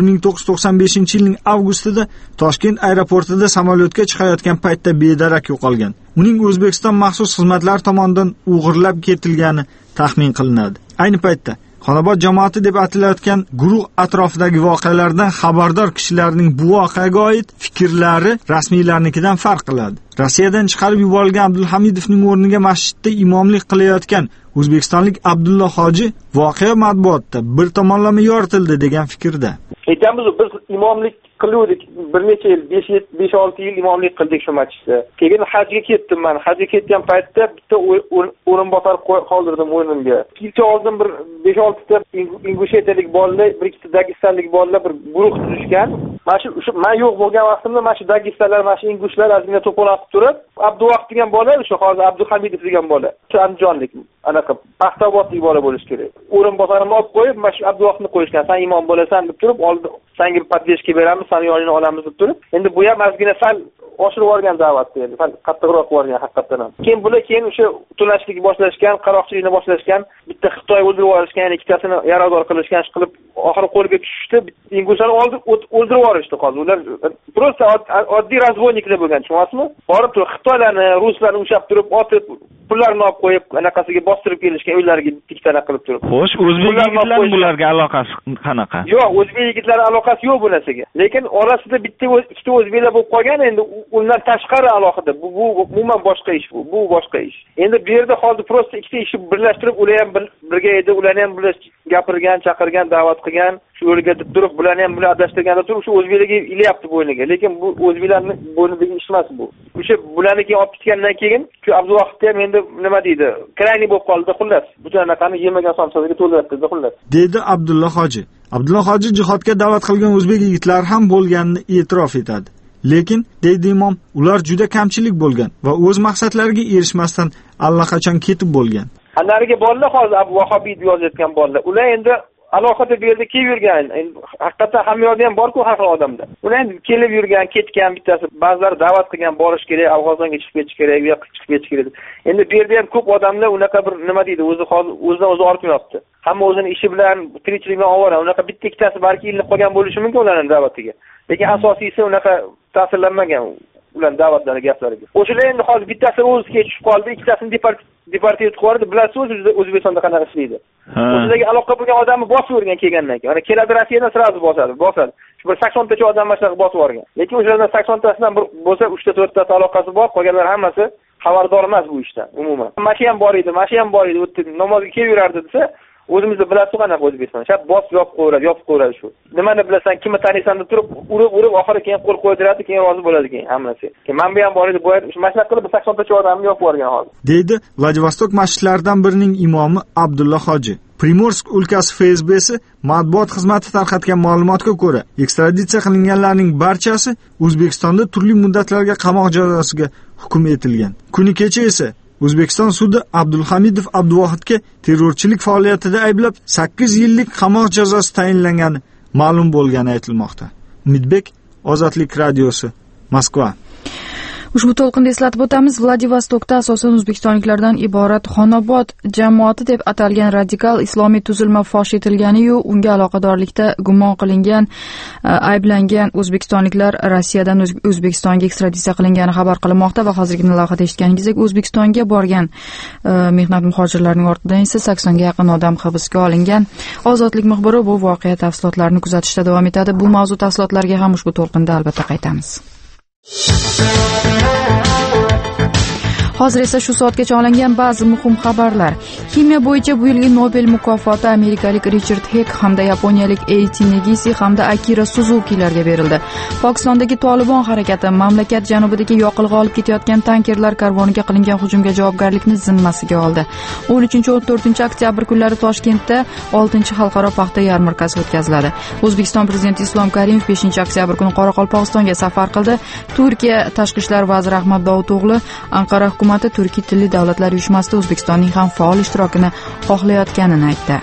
1995-yilning avgustida Toshkent aeroportida samolyotga chiqayotgan paytda bedarak yo'qolgan. Uning O'zbekiston maxsus xizmatlari tomonidan o'g'irlab ketilgani taxmin qilinadi. Ayni paytda Xonobod jamoati deb atilayotgan guruh atrofidagi voqealardan xabardor kishilarning bu voqeaga oid fikrlari rasmiylarnikidan farq qiladi. Rossiyadan chiqarib yuborilgan Abdulhamidovning o'rniga masjidda imomlik qilayotgan o'zbekistonlik Abdulla Hoji voqea matbuotda bir tomonlama yoritildi degan fikrda. Aytamiz, biz imomlik qiluvdik, bir necha yil, 5-6 yil imomlik qildik shu masjidda. Keyin hajga ketdim men. Hajga ketgan paytda bitta o'rinbosar qoldirdim o'rnimga. 2 yil oldin bir 5-6 ta ingushetalik bolalar, 1-2 ta dagistanlik bolalar bir guruh tuzishgan. Men yo'q bo'lgan vaqtimda mana shu dagistanlar, mana shu ingushlar azmina to'polon qilib turib, Abduvaqt degan bola, shu hozir Abdulhamidov degan bola, shu Andijonlik, anaqa Paxtaobodlik bola bo'lish kerak. O'rinbosarimni olib qo'yib, mana shu Abduvaqtni qo'yishgan. Sen imom bo'lasan deb turib, oldi senga podveshka beramiz, seni yoningni olamiz deb turib. Endi bu ham azgina sal oshirib yuborgan da'vatni, endi sal qattiqroq yuborgan haqiqatan ham. Keyin o'sha to'lashlik boshlashgan, qaroqchilikni boshlashgan, bitta Xitoy o'ldirib yuborishgan, ikkitasini yarador qilishgan, qilib oxiri qo'lga tushishdi. Ingushlarni oldi o'ldirib yuborishdi hozir. Ular просто oddiy razvodniklar bo'lgan, tushunasizmi? Borib turib Xitoylarni, ruslarni ushab turib, otib, pullarni olib qo'yib, anaqasiga bostirib kelishgan uylariga tiktana qilib turib. Xo'sh, o'zbek yigitlarning bularga aloqasi qanaqa? Yo'q, o'zbek yigitlarning aloqasi yo'q bu narsaga. Lekin orasida ikkita o'zbeklar bo'lib qolgan, endi undan tashqari alohida. Bu umuman boshqa ish bu. Bu boshqa ish. Endi bu yerda hozir prosta ikkita ishni birlashtirib, ular ham birga edi, ularni ham birlash gapirgan, chaqirgan, da'vat qilgan, shu yo'lga deb turib, bularni ham bilan adashtirganda turib, shu o'zbeklarga ilyapti bo'yniga. Lekin bu o'zbeklarning bo'ynidagi ish emas bu. O'sha bularni keyin olib ketgandan keyin shu Abduvaqtda ham endi nima deydi, krayniy bo'lib qoldi, xullas. Butun anaqani yemagan somsaga to'ldiribdi, xullas. Dedi Abdulla Hoji. Abdulla Hoji jihodga da'vat qilgan o'zbek yigitlari ham bo'lganini e'tirof etadi. Lekin, deydi imom, ular juda kamchilik bo'lgan va o'z maqsadlariga erishmasdan allaqachon ketib bo'lgan. Anariga bolalar hozir Abu Vahobiy yozayotgan bolalar. Ular endi alohida bu yerda kelib yurgan. Haqiqatan hamyonda ham bor-ku har xil odamda. Ular endi kelib yurgan, ketgan bittasi, ba'zilari da'vat qilgan, borish kerak, Afg'onistonga chiqib ketish kerak, bu yoqqa chiqib ketish kerak. Endi bu yerda ham ko'p odamlar unaqa bir nima deydi, o'zidan o'zi ortmayapti. Hamma o'zini ishi bilan, tirikchilik bilan ovora. Unaqa bitta ikkitasi balki ilinib qolgan bo'lishi mumkin ularning da'vatiga. Lekin asosiysi unaqa ta'sirlanmagan ularning da'vatlariga, gaplariga. O'shalar endi hozir bittasi o'ziga tushib qoldi, ikkitasini deportatsiya qilib yubordi. Bilasiz, O'zbekistonda qanaqa ishlaydi. O'shalarga aloqa bo'lgan odamni bosib o'rgan kelgandan keyin. Mana keladi Rossiyadan sirazi bosadi. Shu bir 80 tacha odam mashaq bosib o'rgan. Lekin o'shalardan 80 tasidan bir bo'lsa 3-4 tasi aloqasi bor, qolganlar hammasi xabardor emas bu ishdan umuman. Mashi ham bor edi, o'tdi, namozga kelib yurardi desa, o'zimizda bilasiz qanaqa O'zbekiston. Shab bosib yopib qo'yadi shu. Nimani bilasan, kimni taniysan deb turib, urib oxiri keyin qo'l qo'ydiradi, keyin rozi bo'ladi keyin hammasi. Keyin men bu ham bor edi, bu yerda shu mashina qilib 80 tacha odamni yopib yuborgan hozir. Deydi Vladivostok masjidlaridan birining imomi Abdulla Hoji. Primorsk o'lkasi FSBsi matbuot xizmati tarqatgan ma'lumotga ko'ra, ekstraditsiya qilinganlarning barchasi O'zbekistonda turli muddatlarga qamoq jazosiga hukm etilgan. Kuni kecha esa O'zbekiston sudi Abdulhamidov Abduvohidga terrorchilik faoliyatida ayblab 8 yillik qamoq jazosi tayinlangani ma'lum bo'lgani aytilmoqda. Umidbek, Ozodlik radiosi, Moskva. Ushbu to'lqinda eslatib o'tamiz, Vladivostokda asosan o'zbekistonliklardan iborat Xonobod jamoati deb atalgan radikal islomiy tuzilma fosh etilgani-yu, unga aloqadorlikda gumon qilingan, ayblangan o'zbekistonliklar Rossiyadan O'zbekistonga ekstraditsiya qilingani xabar qilinmoqda va hozirgi lavhada eshitganingizdek O'zbekistonga borgan mehnat muhojirlarining ortidan esa 80 ga yaqin odam hibsga olingan. Ozodlik muxbiri bu voqea tafsilotlarini kuzatishda davom etadi. Bu mavzu tafsilotlariga ham ushbu to'lqinda albatta qaytamiz. Hozir esa shu soatgacha olingan ba'zi muhim xabarlar. Kimyo bo'yicha bu yilgi Nobel mukofoti amerikalik Richard Heck hamda yaponiyalik Eiichi Negisi hamda Akira Suzukilarga berildi. Pokistondagi Tolibon harakati mamlakat janubidagi yoqilg'i olib ketayotgan tankerlar karvoniga qilingan hujumga javobgarlikni zimmasiga oldi. 13-14 oktyabr kunlari Toshkentda 6-xalqaro paxta yarmarkasi o'tkaziladi. O'zbekiston prezidenti Islom Karimov 5-oktyabr kuni Qoraqalpog'istonga safar qildi. Turkiya tashqi ishlar vaziri Ahmad Davuto'g'li Anqara hukumati turkiy tilli davlatlar uyushmasida O'zbekistonning ham faol ishtirokini xohlayotganini aytdi.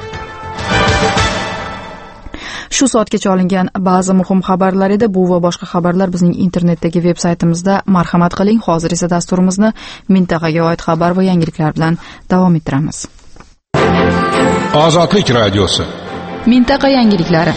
Shu soatgacha olingan ba'zi muhim xabarlar edi. Bu va boshqa xabarlar bizning internetdagi veb-saytimizda. Marhamat qiling. Hozir esa dasturimizni mintaqaga oid xabar va yangiliklar bilan davom ettiramiz. Ozodlik radiosi. Mintaqa yangiliklari.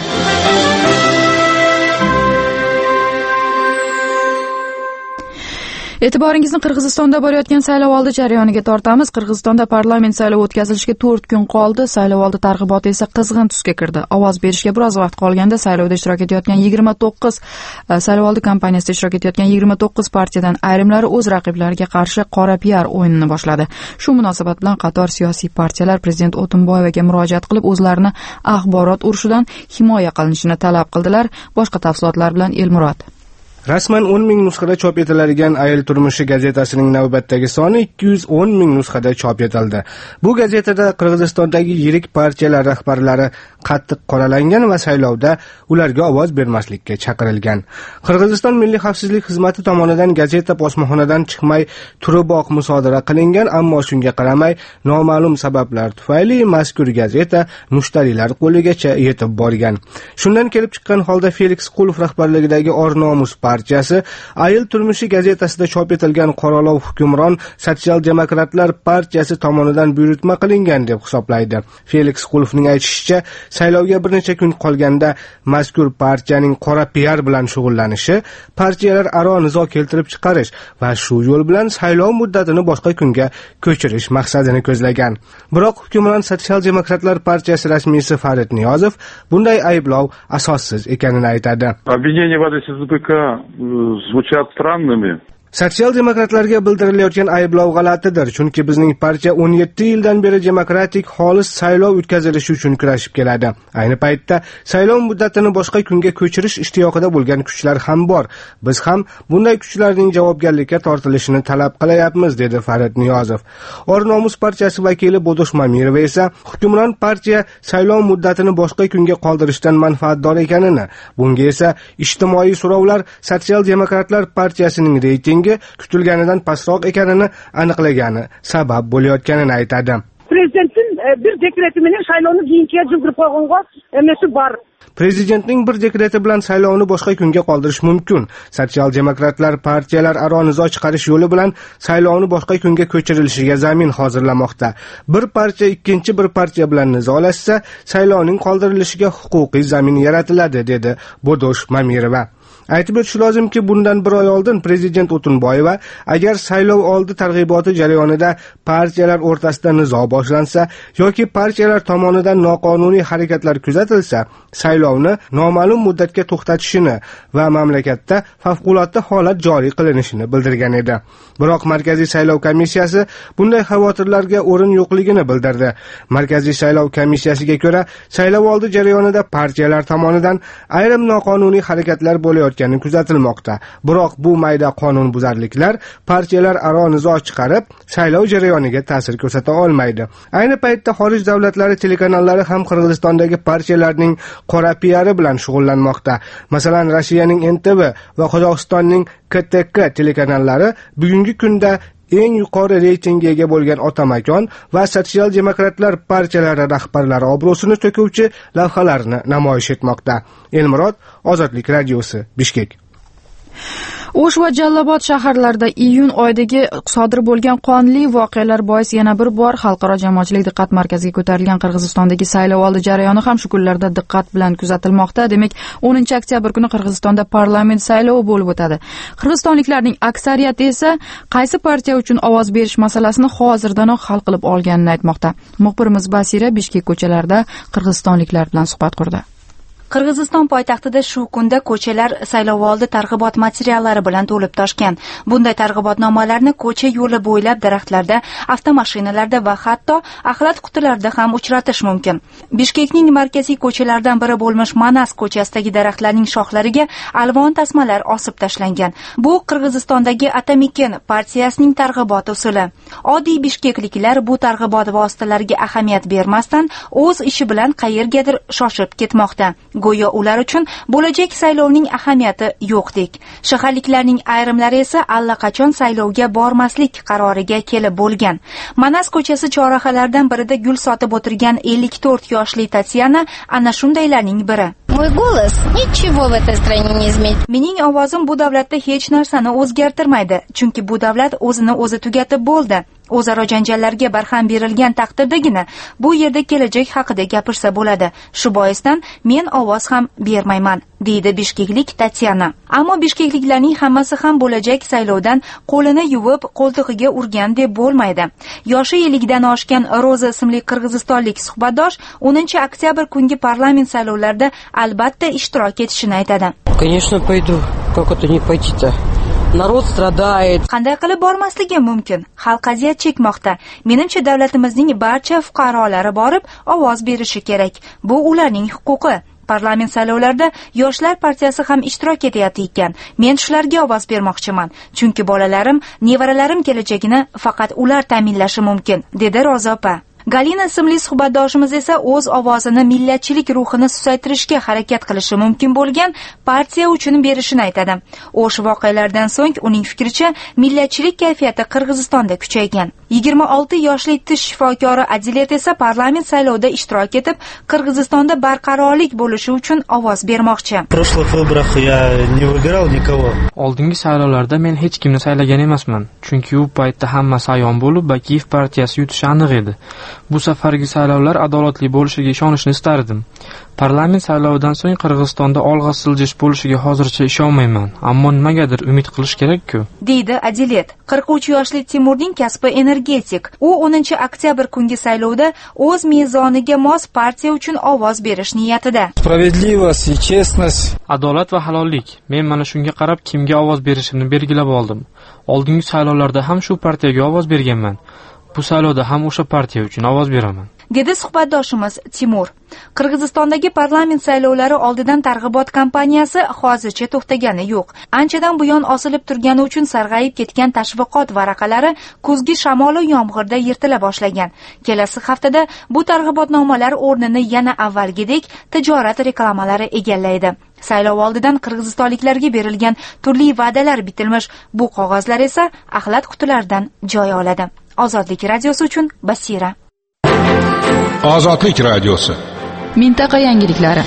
E'tiboringizni Qirg'izistonda bo'layotgan saylovoldi jarayoniga tortamiz. Qirg'izistonda parlament saylovi o'tkazilishiga 4 kun qoldi. Saylovoldi targ'iboti esa qizg'in tusga kirdi. Ovoz berishga biroz vaqt qolganda saylovda ishtirok etayotgan 29 saylovoldi kampaniyasida ishtirok etayotgan 29 partiyadan ayrimlari o'z raqiblariga qarshi qora PR o'yinini boshladi. Shu munosabat bilan qator siyosiy partiyalar prezident O'tinboyevaga murojaat qilib, o'zlarini axborot urushidan himoya qilinishini talab qildilar. Boshqa tafsilotlar bilan Elmurod. Rasman 10 ming nusxada chop etiladigan Ayol turmushi gazetasining navbatdagi soni 210 ming nusxada chop etildi. Bu gazetada Qirg'izistondagi yirik partiyalar rahbarlari qattiq qoralangan va saylovda ularga ovoz bermaslikka chaqirilgan. Qirg'iziston Milliy xavfsizlik xizmati tomonidan gazeta posmaxonadan chiqmay turiboq musodara qilingan, ammo shunga qaramay noma'lum sabablar tufayli mazkur gazeta mushtariylar qo'ligacha yetib borgan. Shundan kelib chiqqan holda Felix Qulov rahbarligidagi Or-Nomus partiyasi Ayol turmushi gazetasida chop etilgan qoralov hukmron Sotsial-demokratlar partiyasi tomonidan buyurtma qilingan deb hisoblaydi. Felix Qulovning aytishicha, saylovga bir necha kun qolganda mazkur partiyaning qora PR bilan shug'ullanishi, partiyalar aro nizo keltirib chiqarish va shu yo'l bilan saylov muddatini boshqa kunga ko'chirish maqsadini ko'zlagan. Biroq hukmron Sotsial-demokratlar partiyasi rasmiysi Farid Niyozov bunday ayblov asossiz ekanini aytadi. Обвинения в адрес СДПК звучат странными. Sotsial-demokratlarga bildirilayotgan ayblov g'alatidir, chunki bizning partiya 17 yildan beri demokratik xolis saylov o'tkazilishi uchun kurashib keladi. Ayni paytda saylov muddatini boshqa kunga ko'chirish ishtiyoqida bo'lgan kuchlar ham bor. Biz ham bunday kuchlarning javobgarlikka tortilishini talab qilyapmiz, dedi Farid Niyozov. Or-Nomus partiyasi vakili Bodosh Mamirova esa hukmron partiya saylov muddatini boshqa kunga qoldirishdan manfaatdor ekanini, bunga esa ijtimoiy so'rovlar Sotsial-demokratlar partiyasining reytingi kutilganidan pastroq ekanini aniqlagani sabab bo'layotganini aytadi. Prezidentning bir dekreti bilan saylovni keyinga cho'zdirib qo'yganga emasi bor. Prezidentning bir dekreti bilan saylovni boshqa kunga qoldirish mumkin. Sotsial-demokratlar partiyalar aro nizo chiqarish yo'li bilan saylovni boshqa kunga ko'chirilishiga zamin hozirlamoqda. Bir partiya ikkinchi bir partiya bilan nizolashsa, saylovning qoldirilishiga huquqiy zamin yaratiladi, dedi Bodosh Mamirova. Aytib o'tish lozimki, bundan bir oy oldin prezident O'tinboyeva agar saylov oldi targ'iboti jarayonida partiyalar o'rtasida nizo boshlansa yoki partiyalar tomonidan noqonuniy harakatlar kuzatilsa, saylovni noma'lum muddatga to'xtatishini va mamlakatda favqulodda holat joriy qilinishini bildirgan edi. Biroq Markaziy saylov komissiyasi bunday xavotirlarga o'rin yo'qligini bildirdi. Markaziy saylov komissiyasiga ko'ra, saylov oldi jarayonida partiyalar tomonidan ayrim noqonuniy harakatlar bo'layotgani kuzatilmoqda. Biroq bu mayda qonunbuzarliklar partiyalar aro nizo chiqarib, saylov jarayoniga ta'sir ko'rsata olmaydi. Ayni paytda xorij davlatlari telekanallari ham Qirg'izistondagi partiyalarning qora PR bilan shug'ullanmoqda. Masalan, Rossiyaning NTV va Qozog'istonning KTK telekanallari bugungi kunda eng yuqori reytingga ega bo'lgan Otamakon va Sotsial demokratlar partiyalari rahbarlari obro'sini to'kuvchi lavhalarni namoyish etmoqda. Elmurod, Ozodlik radiosi, Bishkek. O'sh va Jallobod shaharlarida iyun oyidagi sodir bo'lgan qonli voqealar bois yana bir bor xalqaro jamoatchilik diqqat markaziga ko'tarilgan Qirg'izistondagi saylovoldi jarayoni ham shu kunlarda diqqat bilan kuzatilmoqda. Demak, 10-oktyabr kuni Qirg'izistonda parlament saylovi bo'lib o'tadi. Qirg'izistonliklarning aksariyati esa qaysi partiya uchun ovoz berish masalasini hozirdanoq hal qilib olganini aytmoqda. Muxbirimiz Basira Bishkek ko'chalarida qirg'izistonliklar bilan suhbat qurdi. Qirg'iziston poytaxtida shu kunda ko'chalar saylovoldi targ'ibot materiallari bilan to'lib toshgan. Bunday targ'ibotnomalarni ko'cha yo'li bo'ylab daraxtlarda, avtomashinalarda va hatto axlat qutilarida ham uchratish mumkin. Bishkekning markaziy ko'chalaridan biri bo'lmish Manas ko'chasidagi daraxtlarning shoxlariga alvon tasmalar osib tashlangan. Bu Qirg'izistondagi Atamiken partiyasining targ'ibot usuli. Oddiy bishkekliklar bu targ'ibot vositalariga ahamiyat bermasdan o'z ishi bilan qayergadir shoshib ketmoqda. Go'yo ular uchun bo'lajak saylovning ahamiyati yo'qdek. Shaharliklarning ayrimlari esa allaqachon saylovga bormaslik qaroriga kelib bo'lgan. Manas ko'chasi chorrahalaridan birida gul sotib o'tirgan 54 yoshli Tatyana ana shundaylarning biri. Мой голос ничего в этой стране не изменит. Mening ovozim bu davlatda hech narsani o'zgartirmaydi, chunki bu davlat o'zini o'zi tugatib bo'ldi. O'zaro janjallarga barham berilgan taqdirdagina bu yerda kelajak haqida gapirsa bo'ladi. Shu boisdan men ovoz ham bermayman, deydi bishkeklik Tatyana. Ammo bishkekliklarning hammasi ham bo'lajak saylovdan qo'lini yuvib qo'ltig'iga urgan deb bo'lmaydi. Yoshi 50 dan oshgan Roza ismli qirg'izistonlik suhbatdosh 10-oktyabr kungi parlament saylovlarida albatta ishtirok etishini aytadi. Конечно, pойду. Как это не пойти-то? Narod stradает. Qanday qilib bormasligi mumkin? Xalq aziyat chekmoqda. Menimcha davlatimizning barcha fuqarolari borib ovoz berishi kerak. Bu ularning huquqi. Parlament saylovlarida Yoshlar partiyasi ham ishtirok etyapti ekan. Men shularga ovoz bermoqchiman, chunki bolalarim, nevaralarim kelajagini faqat ular ta'minlashi mumkin, dedi Roza opa. Galina ismli suhbatdoshimiz esa o'z ovozini millatchilik ruhini susaytirishga harakat qilishi mumkin bo'lgan partiya uchun berishini aytadi. O'sha voqealardan so'ng uning fikricha millatchilik kayfiyati Qirg'izistonda kuchaygan. 26 yoshli tish shifokori Adilet esa parlament saylovida ishtirok etib, Qirg'izistonda barqarorlik bo'lishi uchun ovoz bermoqchi. Oldingi saylovlarda men hech kimni saylagan emasman, chunki u paytda hammasi ayon bo'lib, Bakiyev partiyasi yutishi aniq edi. Bu safargi saylovlar adolatli bo'lishiga ishonishni istardim. Parlament saylovidan so'ng Qirg'izistonda olg'a siljish bo'lishiga hozircha ishonmayman, ammo nimagadir umid qilish kerak-ku, deydi Adilet. 43 yoshli Timurning kasbi energetik. U 10-oktyabr kungi saylovda o'z mezoniga mos partiya uchun ovoz berish niyatida. Справедливость и честность. Adolat va halollik. Men mana shunga qarab kimga ovoz berishimni belgilab oldim. Oldingi saylovlarda ham shu partiyaga ovoz berganman. Bu saylovda ham o'sha partiya uchun ovoz beraman, dedi suhbatdoshimiz Timur. Qirg'izistondagi parlament saylovlari oldidan targ'ibot kampaniyasi hozircha to'xtagani yo'q. Anchadan buyon osilib turgani uchun sarg'ayib ketgan tashviqot varaqalari kuzgi shamol va yomg'irda yirtila boshlagan. Kelasi haftada bu targ'ibotnomalar o'rnini yana avvalgidek tijorat reklamalari egallaydi. Saylov oldidan qirg'izistonliklarga berilgan turli va'dalar bitilmish. Bu qog'ozlar esa axlat qutilaridan joy oladi. Ozodlik radiosi uchun Basira. Ozodlik radiosi. Mintaqa yangiliklari.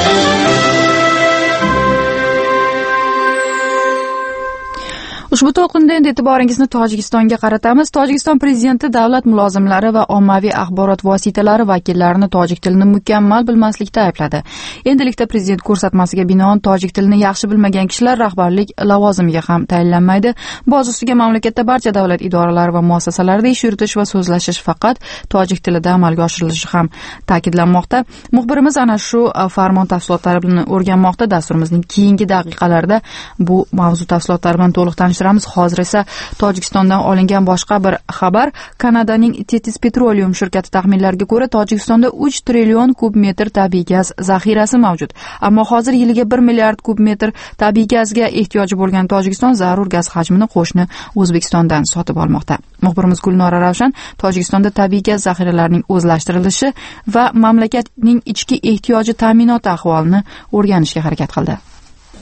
Ushbu to'lqinda endi e'tiboringizni Tojikistonga qaratamiz. Tojikiston prezidenti davlat mulozimlari va ommaviy axborot vositalari vakillarini tojik tilini mukammal bilmaslikda aybladi. Endilikda prezident ko'rsatmasiga binoan tojik tilini yaxshi bilmagan kishilar rahbarlik lavozimiga ham tayinlanmaydi. Boz ustiga mamlakatda barcha davlat idoralari va muassasalarida ish yuritish va so'zlashish faqat tojik tilida amalga oshirilishi ham ta'kidlanmoqda. Muxbirimiz ana shu farmon tafsilotlari bilan o'rganmoqda. Dasturimizning keyingi daqiqalarida bu mavzu tafsilotlari bilan to'liq Hozir esa Tojikistondan olingan boshqa bir xabar. Kanadaning Tetis Petroleum shirkati taxminlariga ko'ra, Tojikistonda 3 trillion kub metr tabiiy gaz zaxirasi mavjud. Ammo hozir yiliga 1 milliard kub metr tabiiy gazga ehtiyoji bo'lgan Tojikiston zarur gaz hajmini qo'shni O'zbekistondan sotib olmoqda. Muxbirimiz Gulnora Ravshan Tojikistonda tabiiy gaz zaxiralarining o'zlashtirilishi va mamlakatning ichki ehtiyoji ta'minoti ahvolini o'rganishga harakat qildi.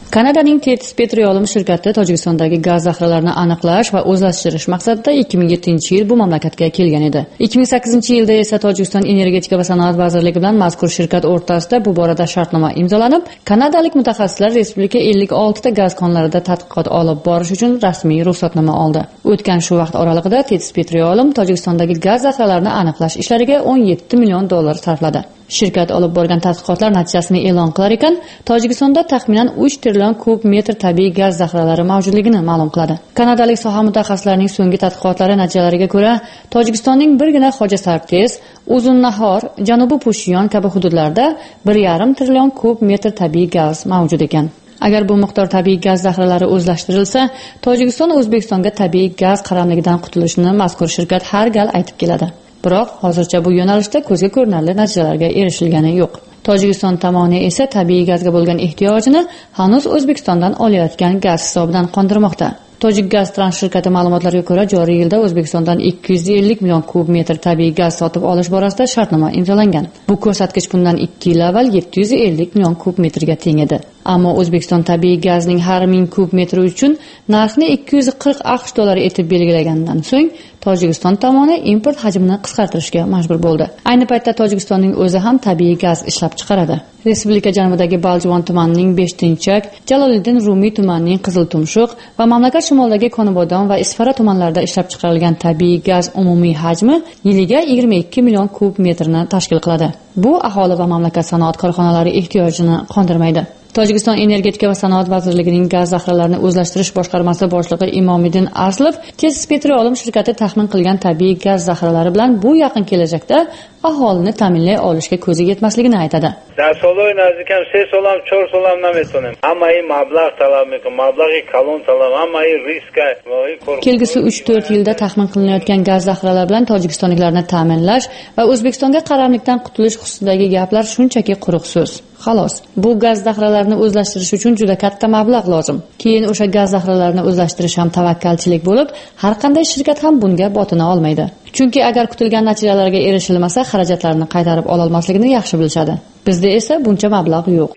Kanadaning Tetis Petroleum shirkati Tojikistondagi gaz zaxiralarini aniqlash va o'zlashtirish maqsadida 2007-yil bu mamlakatga kelgan edi. 2008-yilda esa Tojikiston energetika va sanoat vazirligi bilan mazkur shirkat o'rtasida bu borada shartnoma imzolanib, kanadalik mutaxassislar respublika 56 ta gaz konlarida tadqiqot olib borish uchun rasmiy ruxsatnoma oldi. O'tgan shu vaqt oralig'ida Tetis Petroleum Tojikistondagi gaz zaxiralarini aniqlash ishlariga $17 million sarfladi. Shirkat olib borgan tadqiqotlar natijasini e'lon qilar ekan, Tojikistonda taxminan 3 trillion kub metr tabiiy gaz zaxiralari mavjudligini ma'lum qiladi. Kanadalik soha mutaxassislarining so'nggi tadqiqotlari natijalariga ko'ra, Tojikistonning birgina Xoja Sarkes, Uzunnahor, Janubiy Pushiyon kabi hududlarda 1,5 trillion kub metr tabiiy gaz mavjud ekan. Agar bu miqdor tabiiy gaz zaxiralari o'zlashtirilsa, Tojikiston O'zbekistonga tabiiy gaz qaramligidan qutulishini mazkur shirkat har gal aytib keladi. Biroq hozircha bu yo'nalishda ko'zga ko'rinarli natijalarga erishilgani yo'q. Tojikiston tomoni esa tabiiy gazga bo'lgan ehtiyojini hanuz O'zbekistondan olayotgan gaz hisobidan qondirmoqda. Tojik gaz trans shirkati ma'lumotlariga ko'ra, joriy yilda O'zbekistondan 250 million kub metr tabiiy gaz sotib olish borasida shartnoma imzolangan. Bu ko'rsatkich bundan 2 yil avval 750 million kub metrga teng edi. Ammo O'zbekiston tabiiy gazning har 1000 kub metri uchun narxni 240 AQSh dollari etib belgilagandan so'ng Tojikiston tomoni import hajmini qisqartirishga majbur bo'ldi. Ayni paytda Tojikistonning o'zi ham tabiiy gaz ishlab chiqaradi. Respublika janubidagi Baljivon tumanining Beshtinchak, Jaloliddin Rumiy tumanining Qiziltumshuq va mamlakat shimolidagi Konibodon va Isfara tumanlarida ishlab chiqarilgan tabiiy gaz umumiy hajmi yiliga 22 million kub metrni tashkil qiladi. Bu aholi va mamlakat sanoat korxonalari ehtiyojini qondirmaydi. Tojikiston energetika va sanoat vazirligining gaz zaxiralarini o'zlashtirish boshqarmasi boshlig'i Imomiddin Aslov Tetis Petroleum shirkati taxmin qilgan tabiiy gaz zaxiralari bilan bu yaqin kelajakda aholini ta'minlay olishga ko'zi yetmasligini aytadi. در سالهای نزدیک هم 3 سال هم 4 سال هم نمیتونیم. اما این مبلغ طلب میکنه، مبلغ کلون طلب، اما این ریسک kelgusi 3-4 yilda taxmin qilinayotgan gaz zaxiralari bilan tojikistonliklarni ta'minlash va O'zbekistonga qaramlikdan qutulish xususidagi gaplar shunchaki quruq so'z. Xolos, bu gaz zaxiralarini o'zlashtirish uchun juda katta mablag' lozim. Keyin o'sha gaz zaxiralarini o'zlashtirish ham tavakkalchilik bo'lib, har qanday shirkat ham bunga botina olmaydi. Chunki agar kutilgan natijalarga erishilmasa, xarajatlarni qaytarib ola olmasligini yaxshi bilishadi. Bizda esa buncha mablag' yo'q.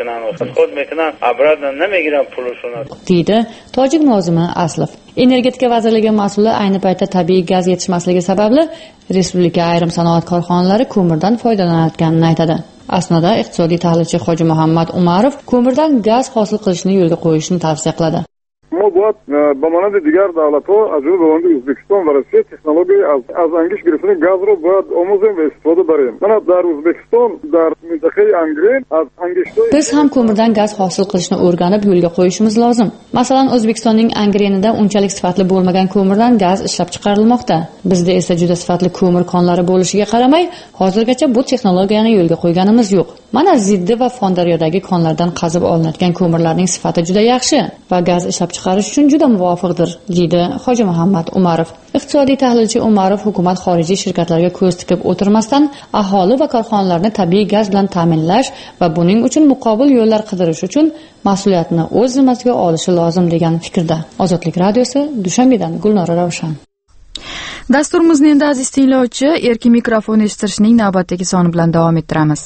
deydi tojik nozimi Aslov. Energetika vazirligi mas'uli ayni paytda tabiiy gaz yetishmasligi sababli respublika ayrim sanoat korxonalari ko'mirdan foydalanayotganini aytadi. Aslida iqtisodiy tahlilchi Hoji Muhammad Umarov ko'mirdan gaz hosil qilishni yo'lga qo'yishni tavsiya qiladi. ما باید به مانند دیگر دولت‌ها از جمله ازبکستان و روسیه تکنولوژی از انگیش گرفتن گاز رو باید آموزیم و استفاده بریم. من در ازبکستان در منطقه انگرین از انگیش‌های Biz ham ko'mirdan gaz hosil qilishni o'rganib yo'lga qo'yishimiz lozim. Masalan, O'zbekistonning Angrenida unchalik sifatli bo'lmagan ko'mirdan gaz ishlab chiqarilmoqda. Bizda esa juda sifatli ko'mir konlari bo'lishiga qaramay, hozirgacha bu texnologiyani yo'lga qo'yganimiz yo'q. Mana Ziddi va Fondaryodagi konlardan qazib olinadigan ko'mirlarning sifati juda yaxshi va gaz ishlab chiqarish uchun juda muvofiqdir, deydi Hoji Muhammad Umarov. Iqtisodiy tahlilchi Umarov hukumat xorijiy shirkatlarga ko'z tikib o'tirmasdan aholi va korxonalarni tabiiy gaz bilan ta'minlash va buning uchun muqobil yo'llar qidirish uchun mas'uliyatni o'z zimmasiga olishi lozim degan fikrda. Ozodlik radiosi, Dushanbedan Gulnora Ravshan. Dasturimizni endi aziz tinglovchi, erkin mikrofon eshittirishning navbatdagi soni bilan davom ettiramiz.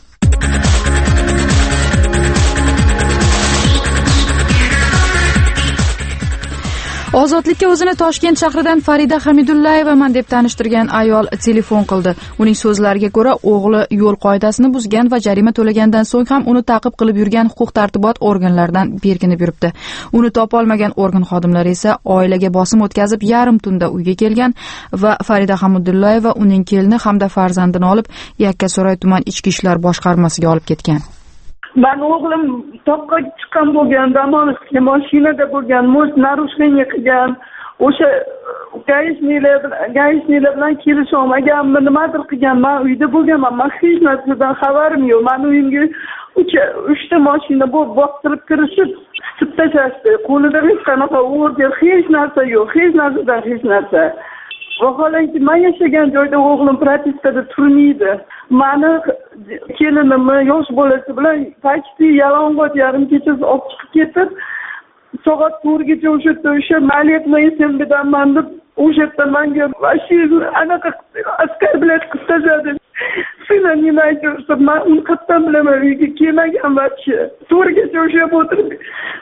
Ozodlikka o'zini Toshkent shahridan Farida Hamidullayeva deb tanishtirgan ayol telefon qildi. Uning so'zlariga ko'ra, o'g'li yo'l qoidasini buzgan va jarima to'lagandan so'ng ham uni ta'qib qilib yurgan huquq-tartibot organlaridan berkinib yuribdi. Uni topa olmagan organ xodimlari esa oilaga bosim o'tkazib, yarim tunda uyga kelgan va Farida Hamidullayeva uning kelini hamda farzandini olib Yakkasaroy tuman ichki ishlar boshqarmasiga olib ketgan. Ben oğlum toqqa chiqqan bo'lgan, dam olishga mashinada bo'lgan, mo'z narushkanga qilgan. O'sha gaishnilar bilan kelisholmaganmi, nimadir qilgan. Men uyda bo'lganman, men hech narsadan xabarim yo'q. Men uyimga 3 ta mashina bostirib kirishib, tutib tashlashdi. Qo'lida hech qanaqa order, hech narsa yo'q, hech narsadan hech narsa. Vaholanki men yashagan joyda o'g'lim propiskada turmaydi. Meni kelinimni yosh bolasi bilan taksi yalang'och yarim kechasi olib chiqib ketib, soat 4gacha o'sha yerda o'sha maliyatni senbidanman deb o'sha yerda menga mashinani anaqa askar bilan qilib tashladi. Sen nima aytıyorsun? Ben onu qatdan bilaman, uyga kelmagan vaqti. 4gacha o'sha yerda o'tirib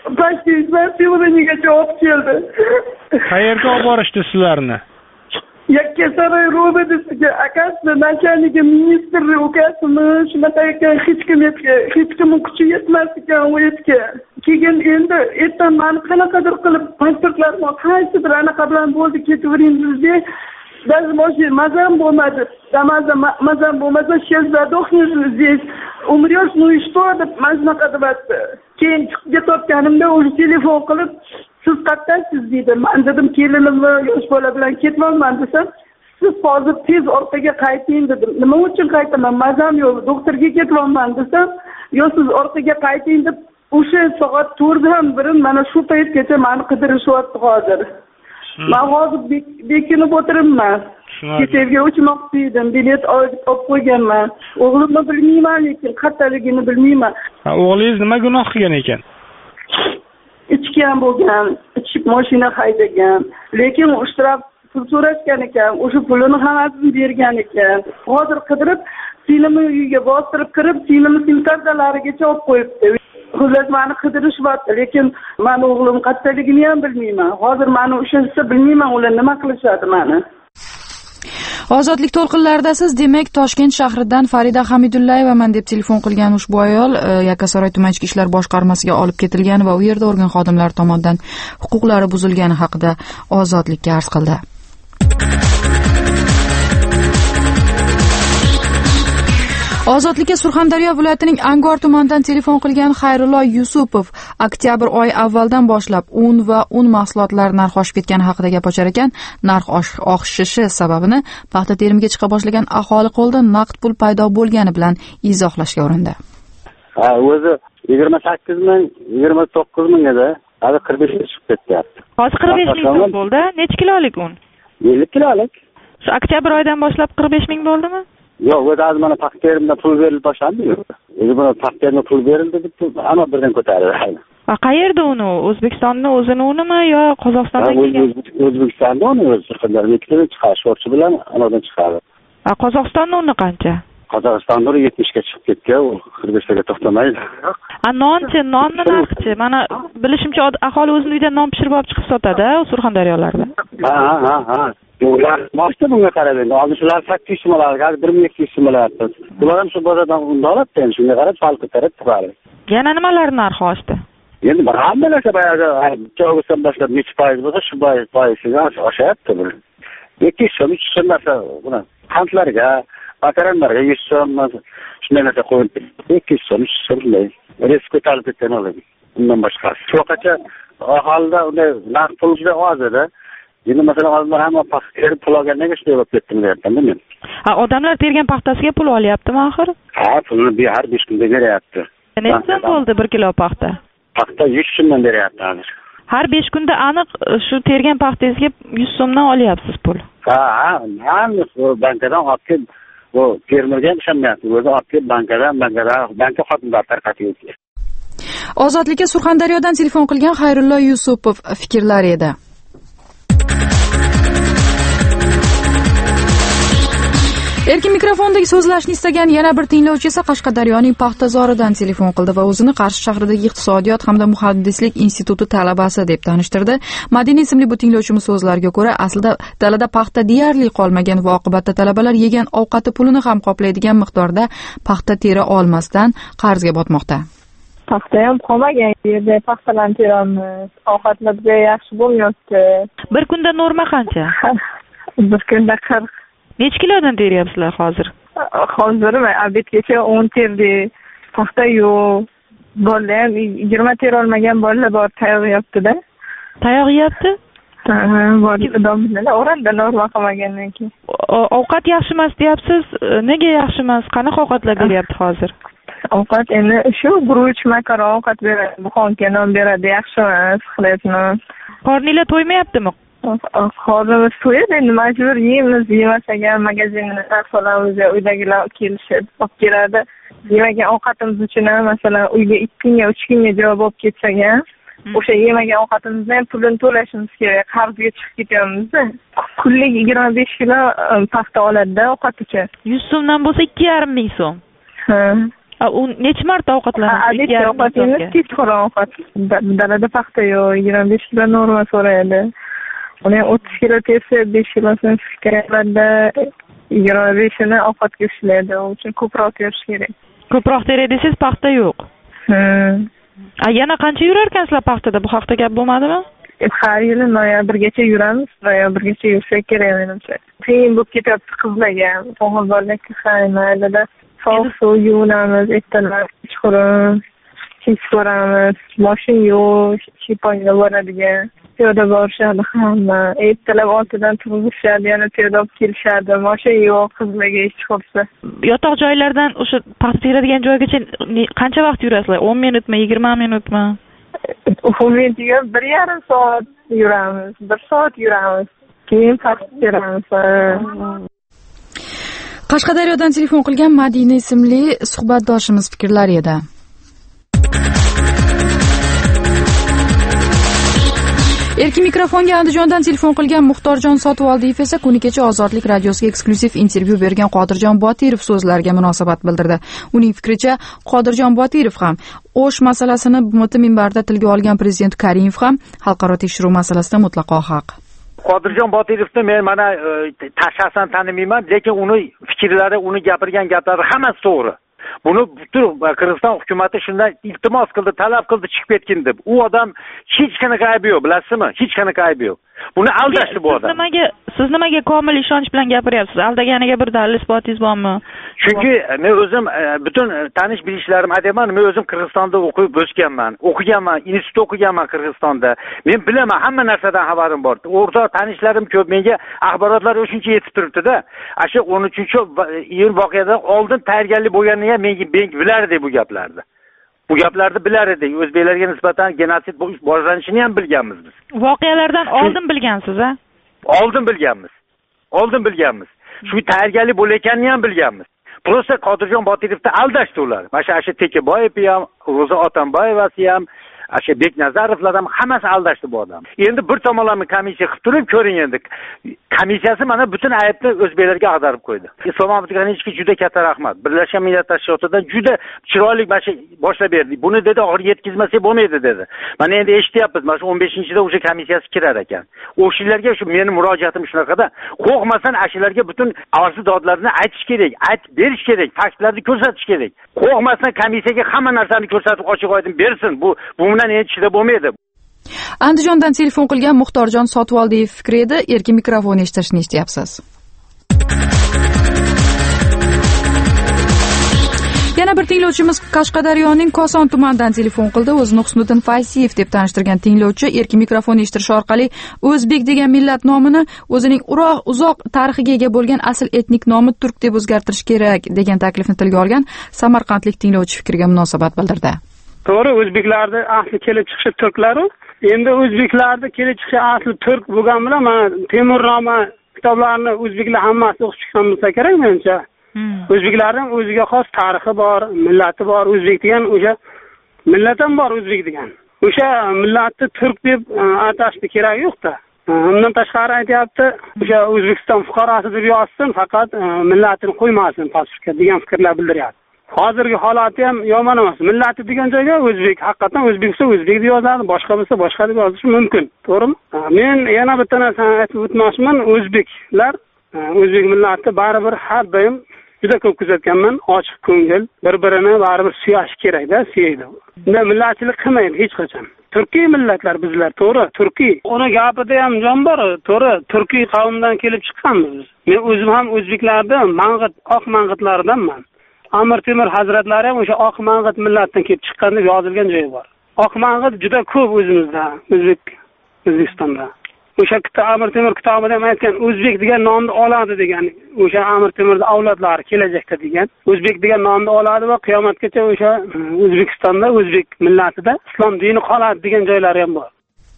Pastizlar ularnigacha olib keldi. Qayerga olib borishdi sizlarni? Yakkasaroy ro'badasiga akasi nachalnigi ministri ukasimi shunaqa ekan, hech kimning kuchi yetmas ekan u yerga. Keyin endi ertaga meni qanaqadir qilib pasportlarimni qaysidir anaqa bilan bo'ldi ketaveringizda. Даже может mazam bo'lmadi. Mazam bo'lmasa сейчас задохнешь здесь. Умрешь, ну и что? deb mana shunaqa deyapti. Keyin chiqib ketayotganimda o'zi telefon qilib siz qayerdasiz dedi. Men dedim kelinimni yosh bola bilan ketmayman desam, siz hozir tez orqaga qayting dedim. Nima uchun qaytaman? Mazam yo'q, doktorga ketyapman desam, yo siz orqaga qayting deb o'sha soat 4dan beri mana shu paytgacha meni qidirishyapti hozir. Men hozir bekinib o'tiribman. Ketga uchmoqchi edim, bilet olib qo'yganman. O'g'limni bilmayman, lekin qayerdaligini bilmayman. O'g'lingiz nima gunoh qilgan ekan? Ichgan bo'lgan, ichib mashina haydagan. Lekin ishtirok pul so'rashgan ekan, o'sha pulini hammasini bergan ekan. Hozir qidirib, filmni uyiga bostirib kirib, filmni simkardalarigacha olib qo'yibdi. Xullas meni qidirishyapti, lekin meni o'g'lim qayerdaligini ham bilmayman. Hozir meni o'shancha bilmayman, ular nima qilishadi meni. Ozodlik to'lqinlaridasiz, demak Toshkent shahridan Farida Hamidullayevaman deb telefon qilgan ushbu ayol Yakkasaroy tuman ichki ishlar boshqarmasiga olib ketilgan va u yerda organ xodimlari tomonidan huquqlari buzilgani haqida Ozodlikka arz qildi. Ozodlikka Surxondaryo viloyatining Angor tumanidan telefon qilgan Xayrullo Yusupov oktyabr oyi avvaldan boshlab un va un mahsulotlari narxi oshib ketgani haqida gap ochar ekan. Narx oshishi sababini paxta terimiga chiqa boshlagan aholi qo'lida naqd pul paydo bo'lgani bilan izohlashga urindi. O'zi 28 ming, 29 ming edi, hozir 45 ga chiqib ketyapti. Hozir 45 ming bo'ldi. Necha kilolik un? 50 kilolik. Shu oktyabr oyidan boshlab 45 ming bo'ldimi? Yo'q, o'zi mana paxta terimdan pul berilib boshlandi-ku. O'zi buni paxta terimdan pul berildi deb hamma birdan ko'tardi. Va qayerda uni? O'zbekistonning o'zini unimi yo Qozog'istondan kelgan? O'zbekistonda uni o'zi Surxondaryodan chiqarish o'rchi bilan anadan chiqardi. Qozog'istonning uni qancha? Qozog'istonda 70 ga chiqib ketgan, u 45 ga to'xtamaydi. Nonni narxi, mana bilishimcha aholi o'zining uyida non pishirib olib chiqib sotadi, Surxondaryolarda. Ha. Ular boshqa bunga qarab endi oldingilar 800 so'mlar, hozir 1200 so'mlar. Ular ham shu bozordan unda oladi, endi shunga qarab farq ko'tarib turadi. Yana nimalar narxi oshdi? Endi hamma narsa boyaga avgustdan boshlab necha foiz bo'lsa, shu foizga oshyapti bu. 200 so'm, 300 so'm narsa buni qandlarga, makaronlarga 100 so'm, shunday narsa qo'yib 200 so'm, 300 so'm shunday. Risk ko'tarib ketgan oladi. Undan boshqa. Shu qancha aholida unday narx pul juda oz edi. Endi masalan odamlar hamma paxta pul olgandan keyin shunday bo'lib ketdim deyapman men. Odamlar tergan paxtasiga pul olyaptimi axir? Pulni har 5 kunda beryapti. Necha so'm bo'ldi 1 kilo paxta? Paxta 100 so'mdan beryapti hozir. Har 5 kunda aniq shu tergan paxtangizga 100 so'mdan olyapsiz pul. Hamma bankadan olib kelib, bu fermerga ham ishonmayapti. O'zi olib kelib banka xodimlari tarqatyapti. Ozodlikka Surxondaryodan telefon qilgan Xayrullo Yusupov fikrlari edi. Erkin mikrofondagi so'zlashni istagan yana bir tinglovchi esa Qashqadaryoning Paxtazoridan telefon qildi va o'zini Qarshi shahridagi iqtisodiyot hamda muhandislik instituti talabasi deb tanishtirdi. Madina ismli bu tinglovchimiz so'zlariga ko'ra, aslida dalada paxta deyarli qolmagan va oqibatda talabalar yegan ovqati pulini ham qoplaydigan miqdorda paxta tera olmasdan qarzga botmoqda. Paxta ham qolmagan yerda paxtalarni teramiz. Ovqatlar juda yaxshi bo'lmayapti. Bir kunda norma qancha? Bir kunda 40. Necha kilodan teryapsizlar hozir? Hozir obedgacha 10 terdik. Paxta yo'q. Bolalar ham 20 tera olmagan bolalar bor, tayoq yeyapti-da. Tayoq yeyapti? Domizlar o'randa norma qilmagandan keyin. Ovqat yaxshi emas deyapsiz. Nega yaxshi emas? Qanaqa ovqatlar beryapti hozir? Ovqat endi shu guruch, makaron ovqat beradi, buxonka non beradi, yaxshi emas, xilatni. Qorninglar to'ymayaptimi? Hozir to'yadi, endi majbur yeymiz, yemasak ham magazindan narx olamiz, uydagilar kelishib olib keladi. Yemagan ovqatimiz uchun ham masalan uyga 2 kunga, 3 kunga javob olib ketsak ham, o'sha yemagan ovqatimizdan ham pulini to'lashimiz kerak, qarzga chiqib ketyapmiz-da. Kunlik 25 kilo paxta oladi-da ovqat uchun. 100 so'mdan bo'lsa 2,5 ming so'm. u necha marta ovqatlanasiz? Ovqatimiz kechqurun ovqat. Dalada paxta yo'q, 25 kilo norma so'raydi. Uni 30 kilo tersa 5 kilosini fikirlarda 25ni ovqatga ishlaydi. O'sha uchun ko'proq terish kerak. Ko'proq teray desangiz paxta yo'q. Yana qancha yurar ekansizlar paxtada? Bu haqda gap bo'lmadimi? Har yili noyabrgacha yuramiz. Noyabrgacha yursak kerak menimcha. Qiyin bo'lib ketyapti qizlarga. O'g'il bolalarga qaynaydida sovuq suv yuvinamiz, ertalab kechqurun kech ko'ramiz. Mashin yo'q, shiponga boradigan. Piyoda borishadi hamma. Ertalab 6dan turishadi, yana piyoda olib kelishadi. Mashin yo'q qizlarga hech bo'lsa. Yotoq joylardan o'sha paxta teradigan joygacha qancha vaqt yurasizlar? 10 minutmi, 20 minutmi? Umidga 1,5 soat yuramiz, 1 soat yuramiz. Keyin paxta teramiz. Qashqadaryodan telefon qilgan Madina ismli suhbatdoshimiz fikrlari edi. Erkin mikrofonga Andijondan telefon qilgan Muxtorjon Sotvoldiyev esa kuni kecha Ozodlik radiosiga eksklyuziv intervyu bergan Qodirjon Botirov so'zlariga munosabat bildirdi. Uning fikricha, Qodirjon Botirov ham O'sh masalasini BMT minbarida tilga olgan prezident Karimov ham xalqaro tekshiruv masalasida mutlaqo haq. Qodirjon Botirovni men mana shaxsan tanimayman, lekin uni fikrlari, uni gapirgan gaplari hammasi to'g'ri. Buni butun Qirg'iziston hukumati shunday iltimos qildi, talab qildi chiqib ketgin deb. U odam hech qanaqa aybi yo'q, bilasizmi? Hech qanaqa aybi yo'q. Buni aldashdi bu odam. Siz nimaga komil ishonch bilan gapiryapsiz? Aldaganiga bir dalil isbotingiz bormi? Chunki men o'zim butun tanish bilishlarim aytaman, men o'zim Qirg'izistonda o'qib o'sganman, o'qiganman, institutda o'qiganman Qirg'izistonda. Men bilaman, hamma narsadan xabarim bor. O'rtoq tanishlarim ko'p, menga axborotlar o'shuncha yetib turibdi-da. Shu 13-iyul voqeadan oldin tayyorgarlik bo'lganini ham men bilardim bu gaplarni. Bu gaplarni bilar edik. O'zbeklarga nisbatan genotsid boshlanishini ham bilganmiz biz. Voqealardan oldin bilgansiz, a? Oldin bilganmiz. Shu tayyorgarlik bo'layotganini ham bilganmiz. Prosta Qodirjon Botirovni aldashdi ular. Mana shu Tekeboyev ham, Ro'za Otamboyevasi ham, Beknazarovlar ham hammasi aldashdi bu odam. Endi bir tomonlama komissiya qilib turib ko'ring endi. Komissiyasi mana butun aybni o'zbeklarga ag'darib qo'ydi. Islom Abdug'aniyevga juda katta rahmat. Birlashgan Millatlar Tashkilotidan juda chiroyli boshlab berdi. Buni dedi oxiriga yetkazmasa bo'lmaydi dedi. Mana endi eshityapmiz. Mana shu 15-da o'sha komissiyasi kirar ekan. O'shalarga shu meni murojaatim shunaqada, qo'rqmasdan ashularga butun arzu dodlarini aytish kerak, aytib berish kerak, faktlarni ko'rsatish kerak. Qo'rqmasdan komissiyaga hamma narsani ko'rsatib ochiq-oydin bersin. Bu bundan hech chida bo'lmaydi. Andijondan telefon qilgan Muxtorjon Sotvoldiyev fikri edi. Erkin mikrofon eshitishni eshityapsiz. Yana bir tinglovchimiz Qashqadaryoning Koson tumanidan telefon qildi. O'zini Husniddin Faysiyev deb tanishtirgan tinglovchi erkin mikrofon eshittirish orqali o'zbek degan millat nomini o'zining uzoq tarixiga ega bo'lgan asl etnik nomi turk deb o'zgartirish kerak degan taklifni tilga olgan samarqandlik tinglovchi fikriga munosabat bildirdi. To'g'ri, o'zbeklarda asli kelib chiqishi turklar. Endi o'zbeklarda kelib chiqishi asli turk bo'lgan bilan mana Temurnoma kitoblarini o'zbeklar hammasi o'qib chiqqan bo'lsa kerak menimcha. O'zbeklarning o'ziga xos tarixi bor, millati bor. O'zbek degan o'sha millat ham bor, o'zbek degan. O'sha millatni turk deb atashni kerak yo'q-da. Undan tashqari aytayapti, o'sha O'zbekiston fuqarosi deb yozsin, faqat millatini qo'ymasin pasportga degan fikrlar bildiryapti. Hozirgi holati ham yomon emas. Millati degan joyga o'zbek, haqiqatan o'zbek bo'lsa o'zbek deb yozadi, boshqa bo'lsa boshqa deb yozishi mumkin. To'g'rimi? Men yana bitta narsani aytib o'tmoqchiman. O'zbeklar, o'zbek millati baribir har doim juda ko'p kuzatganman, ochiq ko'ngil, bir-birini baribir suyash kerak-da, suyaydi. Unda millatchilik qilmaydi hech qachon. Turkiy millatlar bizlar, to'g'ri, turkiy. Uni gapida ham jon bor, to'g'ri, turkiy qavmdan kelib chiqqanmiz biz. Men o'zim ham o'zbeklarda mang'it, oq mang'itlardanman. Amir Temur hazratlari ham o'sha oq mang'it millatdan kelib chiqqan deb yozilgan joyi bor. Oq mang'it juda ko'p o'zimizda, O'zbekistonda. O'sha Amir Temur kitobida ham aytgan, o'zbek degan nomni oladi degan. O'sha Amir Temurning avlodlari kelajakda degan. O'zbek degan nomni oladi va qiyomatgacha o'sha O'zbekistonda o'zbek millatida islom dini qoladi degan joylari ham bor.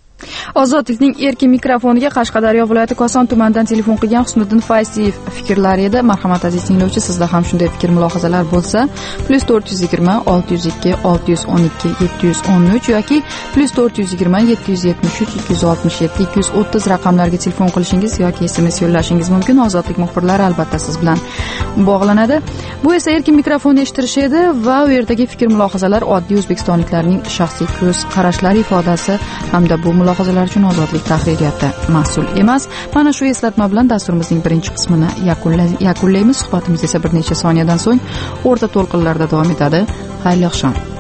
Ozodlikning erkin mikrofoniga Qashqadaryo viloyati Koson tumanidan telefon qilgan Husniddin Fayziyev fikrlari edi. Marhamat aziz tinglovchi, sizda ham shunday fikr mulohazalar bo'lsa, +420 602 612 713 yoki +420 773 267 230 raqamlarga telefon qilishingiz yoki SMS yo'llashingiz mumkin. Ozodlik muxbirlari albatta siz bilan bog'lanadi. Bu esa erkin mikrofonni eshittirish edi va u yerdagi fikr mulohazalar oddiy o'zbekistonliklarning shaxsiy ko'z qarashlari ifodasi hamda bu mulohazalar uchun Ozodlik tahririyati mas'ul emas. Mana shu eslatma bilan dasturimizning birinchi qismini yakunlaymiz. Suhbatimiz esa bir necha soniyadan so'ng o'rta to'lqinlarda davom etadi. Xayrli oqshom.